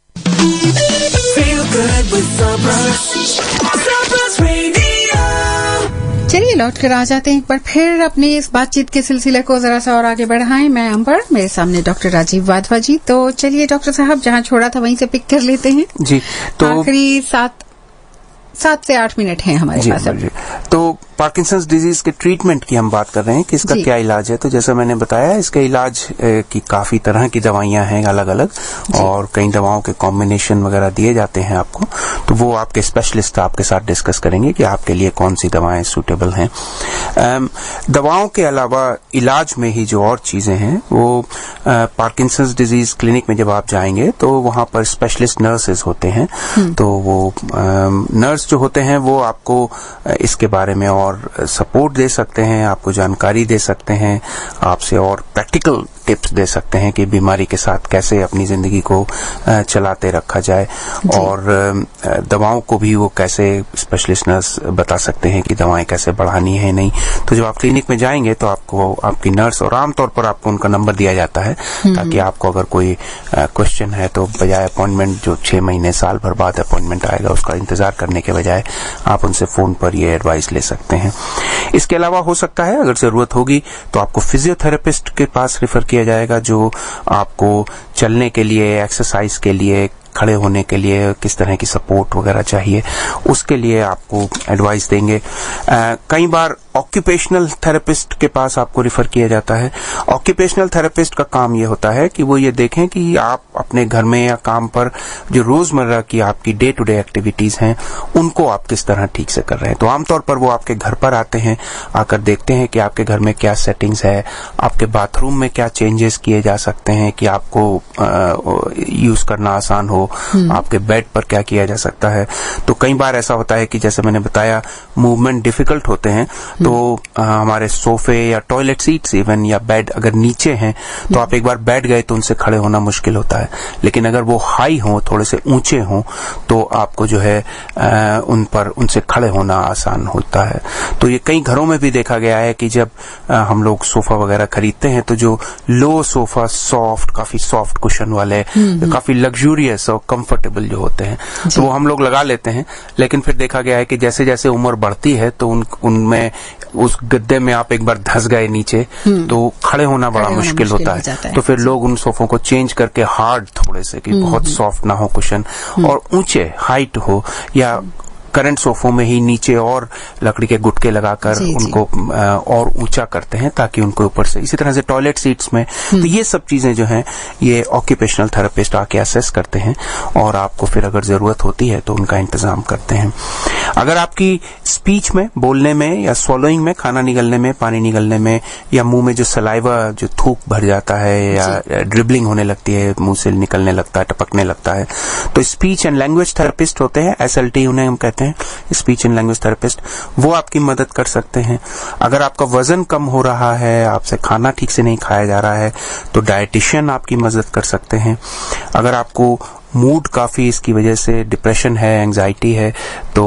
चलिए लौट कर आ जाते हैं एक बार फिर अपनी इस बातचीत के सिलसिले को जरा सा और आगे बढ़ाएं। मैं अंबर, मेरे सामने डॉक्टर राजीव वाधवा जी। तो चलिए डॉक्टर साहब, जहां छोड़ा था वहीं से पिक कर लेते हैं जी। तो आखिरी सात सात से आठ मिनट हैं हमारे पास अब। तो पार्किंसंस डिजीज के ट्रीटमेंट की हम बात कर रहे हैं कि इसका क्या इलाज है। तो जैसा मैंने बताया, इसके इलाज की काफी तरह की दवाइयां हैं अलग अलग, और कई दवाओं के कॉम्बिनेशन वगैरह दिए जाते हैं आपको। तो वो आपके स्पेशलिस्ट आपके साथ डिस्कस करेंगे कि आपके लिए कौन सी दवाएं सूटेबल हैं। दवाओं के अलावा इलाज में ही जो और चीजें हैं वो पार्किंसंस डिजीज क्लिनिक में जब आप जाएंगे तो वहां पर स्पेशलिस्ट नर्सेज होते हैं। तो वो नर्स जो होते हैं वो आपको इसके बारे में और सपोर्ट दे सकते हैं, आपको जानकारी दे सकते हैं, आपसे और प्रैक्टिकल टिप्स दे सकते हैं कि बीमारी के साथ कैसे अपनी जिंदगी को चलाते रखा जाए, और दवाओं को भी वो कैसे स्पेशलिस्ट नर्स बता सकते हैं कि दवाएं कैसे बढ़ानी है नहीं। तो जब आप क्लिनिक में जाएंगे तो आपको आपकी नर्स, और आमतौर पर आपको उनका नंबर दिया जाता है ताकि आपको अगर कोई क्वेश्चन है तो बजाय अपॉइंटमेंट जो छह महीने साल भर बाद अपॉइंटमेंट आएगा उसका इंतजार करने के बजाय आप उनसे फोन पर ये एडवाइस ले सकते हैं। इसके अलावा हो सकता है अगर जरूरत होगी तो आपको फिजियोथेरेपिस्ट के पास रेफर किया जाएगा, जो आपको चलने के लिए, एक्सरसाइज के लिए, खड़े होने के लिए किस तरह की सपोर्ट वगैरह चाहिए उसके लिए आपको एडवाइस देंगे। आ, कई बार ऑक्यूपेशनल थेरेपिस्ट के पास आपको रिफर किया जाता है। ऑक्यूपेशनल थेरेपिस्ट का काम ये होता है कि वो ये देखें कि आप अपने घर में या काम पर जो रोजमर्रा की आपकी डे टू डे एक्टिविटीज हैं उनको आप किस तरह ठीक से कर रहे हैं। तो आमतौर पर वो आपके घर पर आते हैं, आकर देखते हैं कि आपके घर में क्या सेटिंग्स है, आपके बाथरूम में क्या चेंजेस किए जा सकते हैं कि आपको यूज करना आसान हो, आपके बेड पर क्या किया जा सकता है। तो कई बार ऐसा होता है कि जैसे मैंने बताया मूवमेंट डिफिकल्ट होते हैं, तो आ, हमारे सोफे या टॉयलेट सीट्स इवन या बेड अगर नीचे हैं तो आप एक बार बैठ गए तो उनसे खड़े होना मुश्किल होता है, लेकिन अगर वो हाई हो, थोड़े से ऊंचे हों, तो आपको जो है आ, उन पर उनसे खड़े होना आसान होता है। तो ये कई घरों में भी देखा गया है कि जब आ, हम लोग सोफा वगैरह खरीदते हैं तो जो लो सोफा, सॉफ्ट, काफी सॉफ्ट कुशन वाले, काफी लग्जूरियस और कंफर्टेबल जो होते हैं, तो वो हम लोग लगा लेते हैं, लेकिन फिर देखा गया है कि जैसे जैसे उम्र बढ़ती है तो उन उनमें उस गद्दे में आप एक बार धंस गए नीचे तो खड़े होना बड़ा मुश्किल होता है, है। तो फिर लोग उन सोफों को चेंज करके हार्ड थोड़े से कि बहुत सॉफ्ट ना हो कुशन और ऊंचे हाइट हो, या करंट सोफों में ही नीचे और लकड़ी के गुटके लगाकर उनको और ऊंचा करते हैं ताकि उनको ऊपर से, इसी तरह से टॉयलेट सीट्स में। तो ये सब चीजें जो हैं ये ऑक्यूपेशनल थेरेपिस्ट आके असेस करते हैं और आपको फिर अगर जरूरत होती है तो उनका इंतजाम करते हैं। अगर आपकी स्पीच में, बोलने में या स्वॉलोइंग में, खाना निगलने में, पानी निगलने में, या मुंह में जो सलाइवा, जो थूक भर जाता है या ड्रिबलिंग होने लगती है, मुंह से निकलने लगता है, टपकने लगता है, तो स्पीच एंड लैंग्वेज थेरेपिस्ट होते हैं, एस एल टी उन्हें हम कहते हैं, स्पीच एंड लैंग्वेज थेरेपिस्ट, वो आपकी मदद कर सकते हैं। अगर आपका वजन कम हो रहा है, आपसे खाना ठीक से नहीं खाया जा रहा है, तो डायटिशियन आपकी मदद कर सकते हैं। अगर आपको मूड काफी इसकी वजह से डिप्रेशन है, एंजाइटी है, तो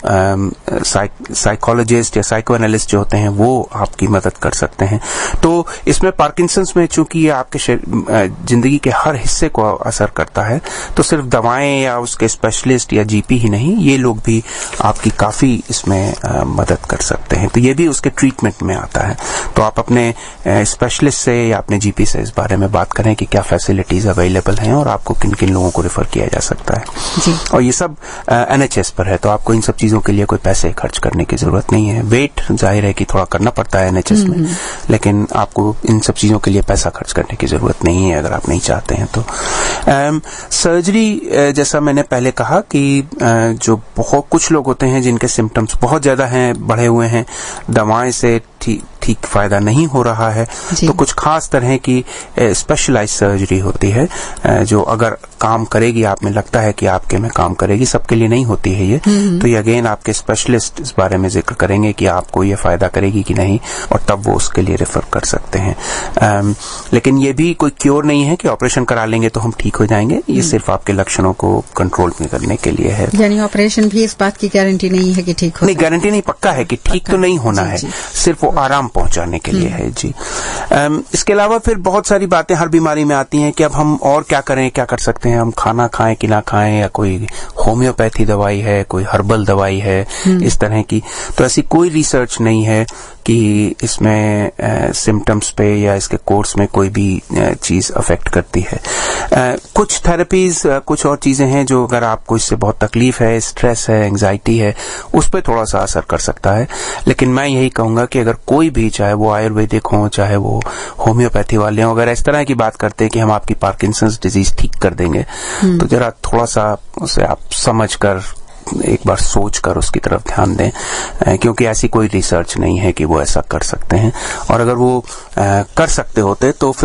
साइकोलॉजिस्ट या साइको एनालिस्ट जो होते हैं वो आपकी मदद कर सकते हैं। तो इसमें पार्किंसंस में चूंकि ये आपके जिंदगी के हर हिस्से को असर करता है, तो सिर्फ दवाएं या उसके स्पेशलिस्ट या जीपी ही नहीं, ये लोग भी आपकी काफी इसमें आ, मदद कर सकते हैं। तो ये भी उसके ट्रीटमेंट में आता है। तो आप अपने स्पेशलिस्ट से या अपने जीपी से इस बारे में बात करें कि क्या फैसिलिटीज अवेलेबल हैं और आपको किन किन लोगों को रेफर किया जा सकता है जी। और ये सब एनएचएस पर है, तो आपको इन सब चीजों के लिए कोई पैसे खर्च करने की जरूरत नहीं है। वेट जाहिर है कि थोड़ा करना पड़ता है एनएचएस में, लेकिन आपको इन सब चीजों के लिए पैसा खर्च करने की जरूरत नहीं है अगर आप नहीं चाहते हैं तो। सर्जरी, जैसा मैंने पहले कहा कि आ, जो बहुत कुछ लोग होते हैं जिनके सिम्टम्स बहुत ज्यादा हैं, बढ़े हुए हैं, दवाएं से ठीक ठीक फायदा नहीं हो रहा है, तो कुछ खास तरह की स्पेशलाइज सर्जरी होती है जो अगर काम करेगी, आप में लगता है कि आपके में काम करेगी, सबके लिए नहीं होती है ये, तो ये अगेन आपके स्पेशलिस्ट इस बारे में जिक्र करेंगे कि आपको ये फायदा करेगी कि नहीं, और तब वो उसके लिए रेफर कर सकते हैं। आम, लेकिन ये भी कोई क्योर नहीं है कि ऑपरेशन करा लेंगे तो हम ठीक हो जाएंगे, ये सिर्फ आपके लक्षणों को कंट्रोल में करने के लिए है। यानी ऑपरेशन भी इस बात की गारंटी नहीं है कि ठीक हो, नहीं, गारंटी नहीं, पक्का है कि ठीक तो नहीं होना है, सिर्फ वो आराम पहुंचाने के लिए है जी। um, इसके अलावा फिर बहुत सारी बातें हर बीमारी में आती हैं कि अब हम और क्या करें, क्या कर सकते हैं, हम खाना खाएं कि ना खाएं, या कोई होम्योपैथी दवाई है, कोई हर्बल दवाई है, इस तरह की। तो ऐसी कोई रिसर्च नहीं है कि इसमें सिम्टम्स पे या इसके कोर्स में कोई भी चीज अफेक्ट करती है। आ, कुछ थेरेपीज, कुछ और चीजें हैं जो अगर आपको इससे बहुत तकलीफ है, स्ट्रेस है, एंजाइटी है, उस पर थोड़ा सा असर कर सकता है। लेकिन मैं यही कहूंगा कि अगर कोई भी, चाहे वो आयुर्वेदिक हो, चाहे वो होम्योपैथी वाले हों, अगर इस तरह की बात करते हैं कि हम आपकी पार्किंसंस डिजीज ठीक कर देंगे, तो जरा थोड़ा सा उसे आप समझ कर, एक बार सोच कर उसकी तरफ ध्यान दें, क्योंकि ऐसी कोई रिसर्च नहीं है कि वो ऐसा कर सकते हैं। और अगर वो आ, कर सकते होते तो फिर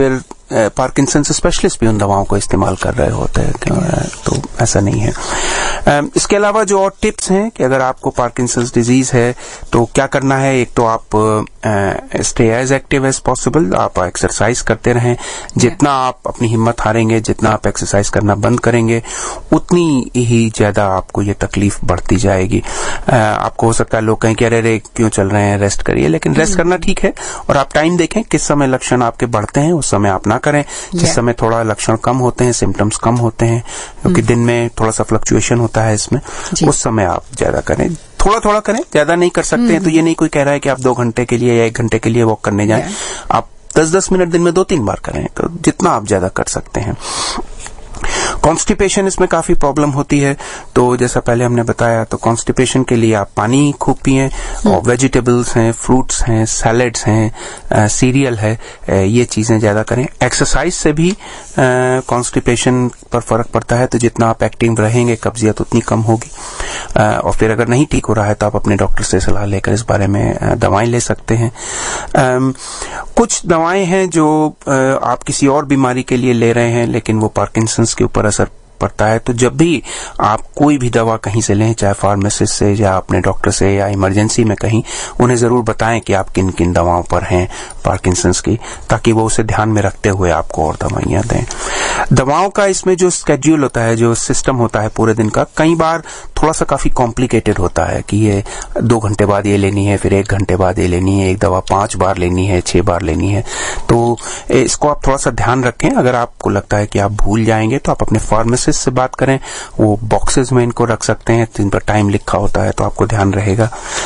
पार्किंसन स्पेशलिस्ट भी उन दवाओं को इस्तेमाल कर रहे होते हैं, तो ऐसा नहीं है। इसके अलावा जो और टिप्स हैं कि अगर आपको पार्किंसंस डिजीज है तो क्या करना है, एक तो आप stay as active as possible, आप एक्सरसाइज करते रहें। जितना आप अपनी हिम्मत हारेंगे, जितना आप एक्सरसाइज करना बंद करेंगे, उतनी ही ज्यादा आपको ये तकलीफ बढ़ती जाएगी। आ, आपको हो सकता है लोग कहें कि अरे रे क्यों चल रहे हैं, रेस्ट करिए, लेकिन रेस्ट करना ठीक है, और आप टाइम देखें किस समय लक्षण आपके बढ़ते हैं उस समय आप ना करें। जिस समय थोड़ा लक्षण कम होते हैं, सिम्टम्स कम होते हैं, क्योंकि दिन में थोड़ा सा फ्लक्चुएशन होता है इसमें, उस समय आप ज्यादा करें। थोड़ा थोड़ा करें, ज्यादा नहीं कर सकते हैं तो ये नहीं कोई कह रहा है कि आप दो घंटे के लिए या एक घंटे के लिए वॉक करने जाएं। आप दस दस मिनट दिन में दो तीन बार करें, तो जितना आप ज्यादा कर सकते हैं। कॉन्स्टिपेशन इसमें काफी प्रॉब्लम होती है, तो जैसा पहले हमने बताया, तो कॉन्स्टिपेशन के लिए आप पानी खूब पिएं, और वेजिटेबल्स हैं, फ्रूट्स हैं, सैलेड्स हैं, सीरियल है, ये चीजें ज्यादा करें। एक्सरसाइज से भी कॉन्स्टिपेशन पर फर्क पड़ता है, तो जितना आप एक्टिव रहेंगे कब्जियत उतनी कम होगी। आ, और फिर अगर नहीं ठीक हो रहा है तो आप अपने डॉक्टर से सलाह लेकर इस बारे में दवाएं ले सकते हैं। आ, कुछ दवाएं हैं जो आ, आप किसी और बीमारी के लिए ले रहे हैं, लेकिन वो पार्किंसंस के ऊपर असर पड़ता है, तो जब भी आप कोई भी दवा कहीं से लें, चाहे फार्मासिस्ट से या अपने डॉक्टर से या इमरजेंसी में कहीं, उन्हें जरूर बताएं कि आप किन किन दवाओं पर हैं पार्किंसंस की, ताकि वो उसे ध्यान में रखते हुए आपको और दवाइयां दें। दवाओं का इसमें जो स्केड्यूल होता है, जो सिस्टम होता है पूरे दिन का, कई बार थोड़ा सा काफी कॉम्प्लिकेटेड होता है कि ये दो घंटे बाद ये लेनी है, फिर एक घंटे बाद ये लेनी है, एक दवा पांच बार लेनी है, छह बार लेनी है, तो इसको आप थोड़ा सा ध्यान रखें। अगर आपको लगता है कि आप भूल जाएंगे तो आप अपने फार्मासिस्ट से बात करें, वो बॉक्सेस में इनको रख सकते हैं, जिन पर टाइम लिखा होता है, तो आपको ध्यान रहेगा।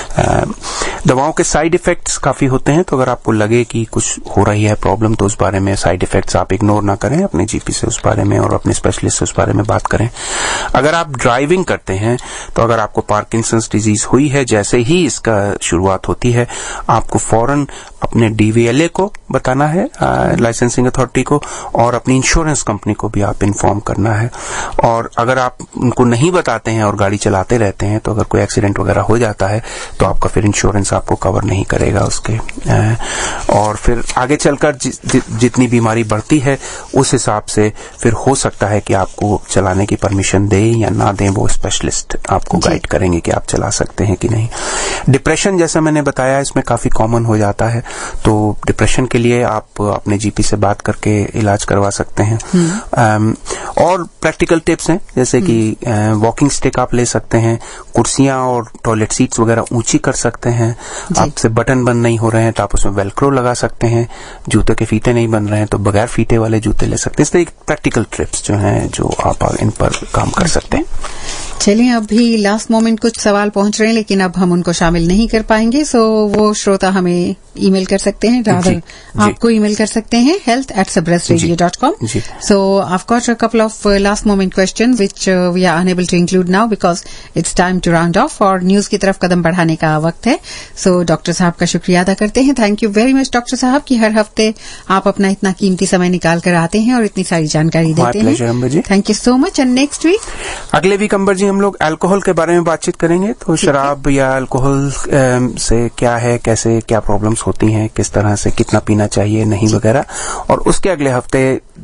दवाओं के साइड इफेक्ट्स काफी होते हैं, तो अगर आपको लगे कि कुछ हो रही है प्रॉब्लम, तो उस बारे में साइड इफेक्ट्स आप इग्नोर ना करें, अपने जीपी से उस बारे में और अपने स्पेशलिस्ट से उस बारे में बात करें। अगर आप ड्राइविंग करते हैं, तो अगर आपको पार्किंसंस डिजीज हुई है, जैसे ही इसका शुरुआत होती है, आपको फौरन अपने डीवीएलए को बताना है, लाइसेंसिंग अथॉरिटी को, और अपनी इंश्योरेंस कंपनी को भी आप इन्फॉर्म करना है। और अगर आप उनको नहीं बताते हैं और गाड़ी चलाते रहते हैं, तो अगर कोई एक्सीडेंट वगैरह हो जाता है तो आपका फिर इंश्योरेंस आपको कवर नहीं करेगा उसके। और फिर आगे चलकर जि, जि, जितनी बीमारी बढ़ती है उस हिसाब से फिर हो सकता है कि आपको चलाने की परमिशन दे या ना दें, वो स्पेशलिस्ट आपको गाइड करेंगे कि आप चला सकते हैं कि नहीं। डिप्रेशन, जैसा मैंने बताया, इसमें काफी कॉमन हो जाता है, तो डिप्रेशन के लिए आप अपने जीपी से बात करके इलाज करवा सकते हैं। um, और प्रैक्टिकल टिप्स हैं, जैसे कि वॉकिंग स्टिक आप ले सकते हैं, कुर्सियां और टॉयलेट सीट्स वगैरह ऊंची कर सकते हैं, आपसे बटन बंद नहीं हो रहे हैं तो आप उसमें वेलक्रो लगा सकते हैं, जूते के फीते नहीं बन रहे हैं तो बगैर फीते वाले जूते ले सकते हैं। इस तरह प्रैक्टिकल टिप्स जो हैं, जो आप इन पर काम कर सकते हैं। चलिए, अभी लास्ट मोमेंट कुछ सवाल पहुंच रहे हैं, लेकिन अब हम उनको शामिल नहीं कर पाएंगे, सो वो श्रोता हमें ईमेल कर सकते हैं, रादर आपको ईमेल कर सकते हैं health at Sabras radio dot com. So I've got a couple of uh, last moment questions which uh, we are unable to include now because it's time to round off और news की तरफ कदम बढ़ाने का वक्त है। सो so, डॉक्टर साहब का शुक्रिया अदा करते हैं। Thank you very much doctor साहब कि हर हफ्ते आप अपना इतना कीमती समय निकाल कर आते हैं और इतनी सारी जानकारी देते हैं। Thank you so much. And next week, अगले वीक अंबर जी, हम लोग अल्कोहल के बारे में बातचीत करेंगे। तो शराब या अल्कोहल से क्या है, कैसे क्या प्रॉब्लम्स होती हैं, किस तरह से कितना पीना चाहिए, नहीं वगैरह। और उसके अगले हफ्ते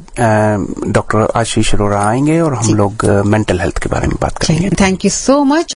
डॉक्टर आशीष अरोड़ा आएंगे और हम लोग मेंटल हेल्थ के बारे में बात करेंगे। Thank you so much.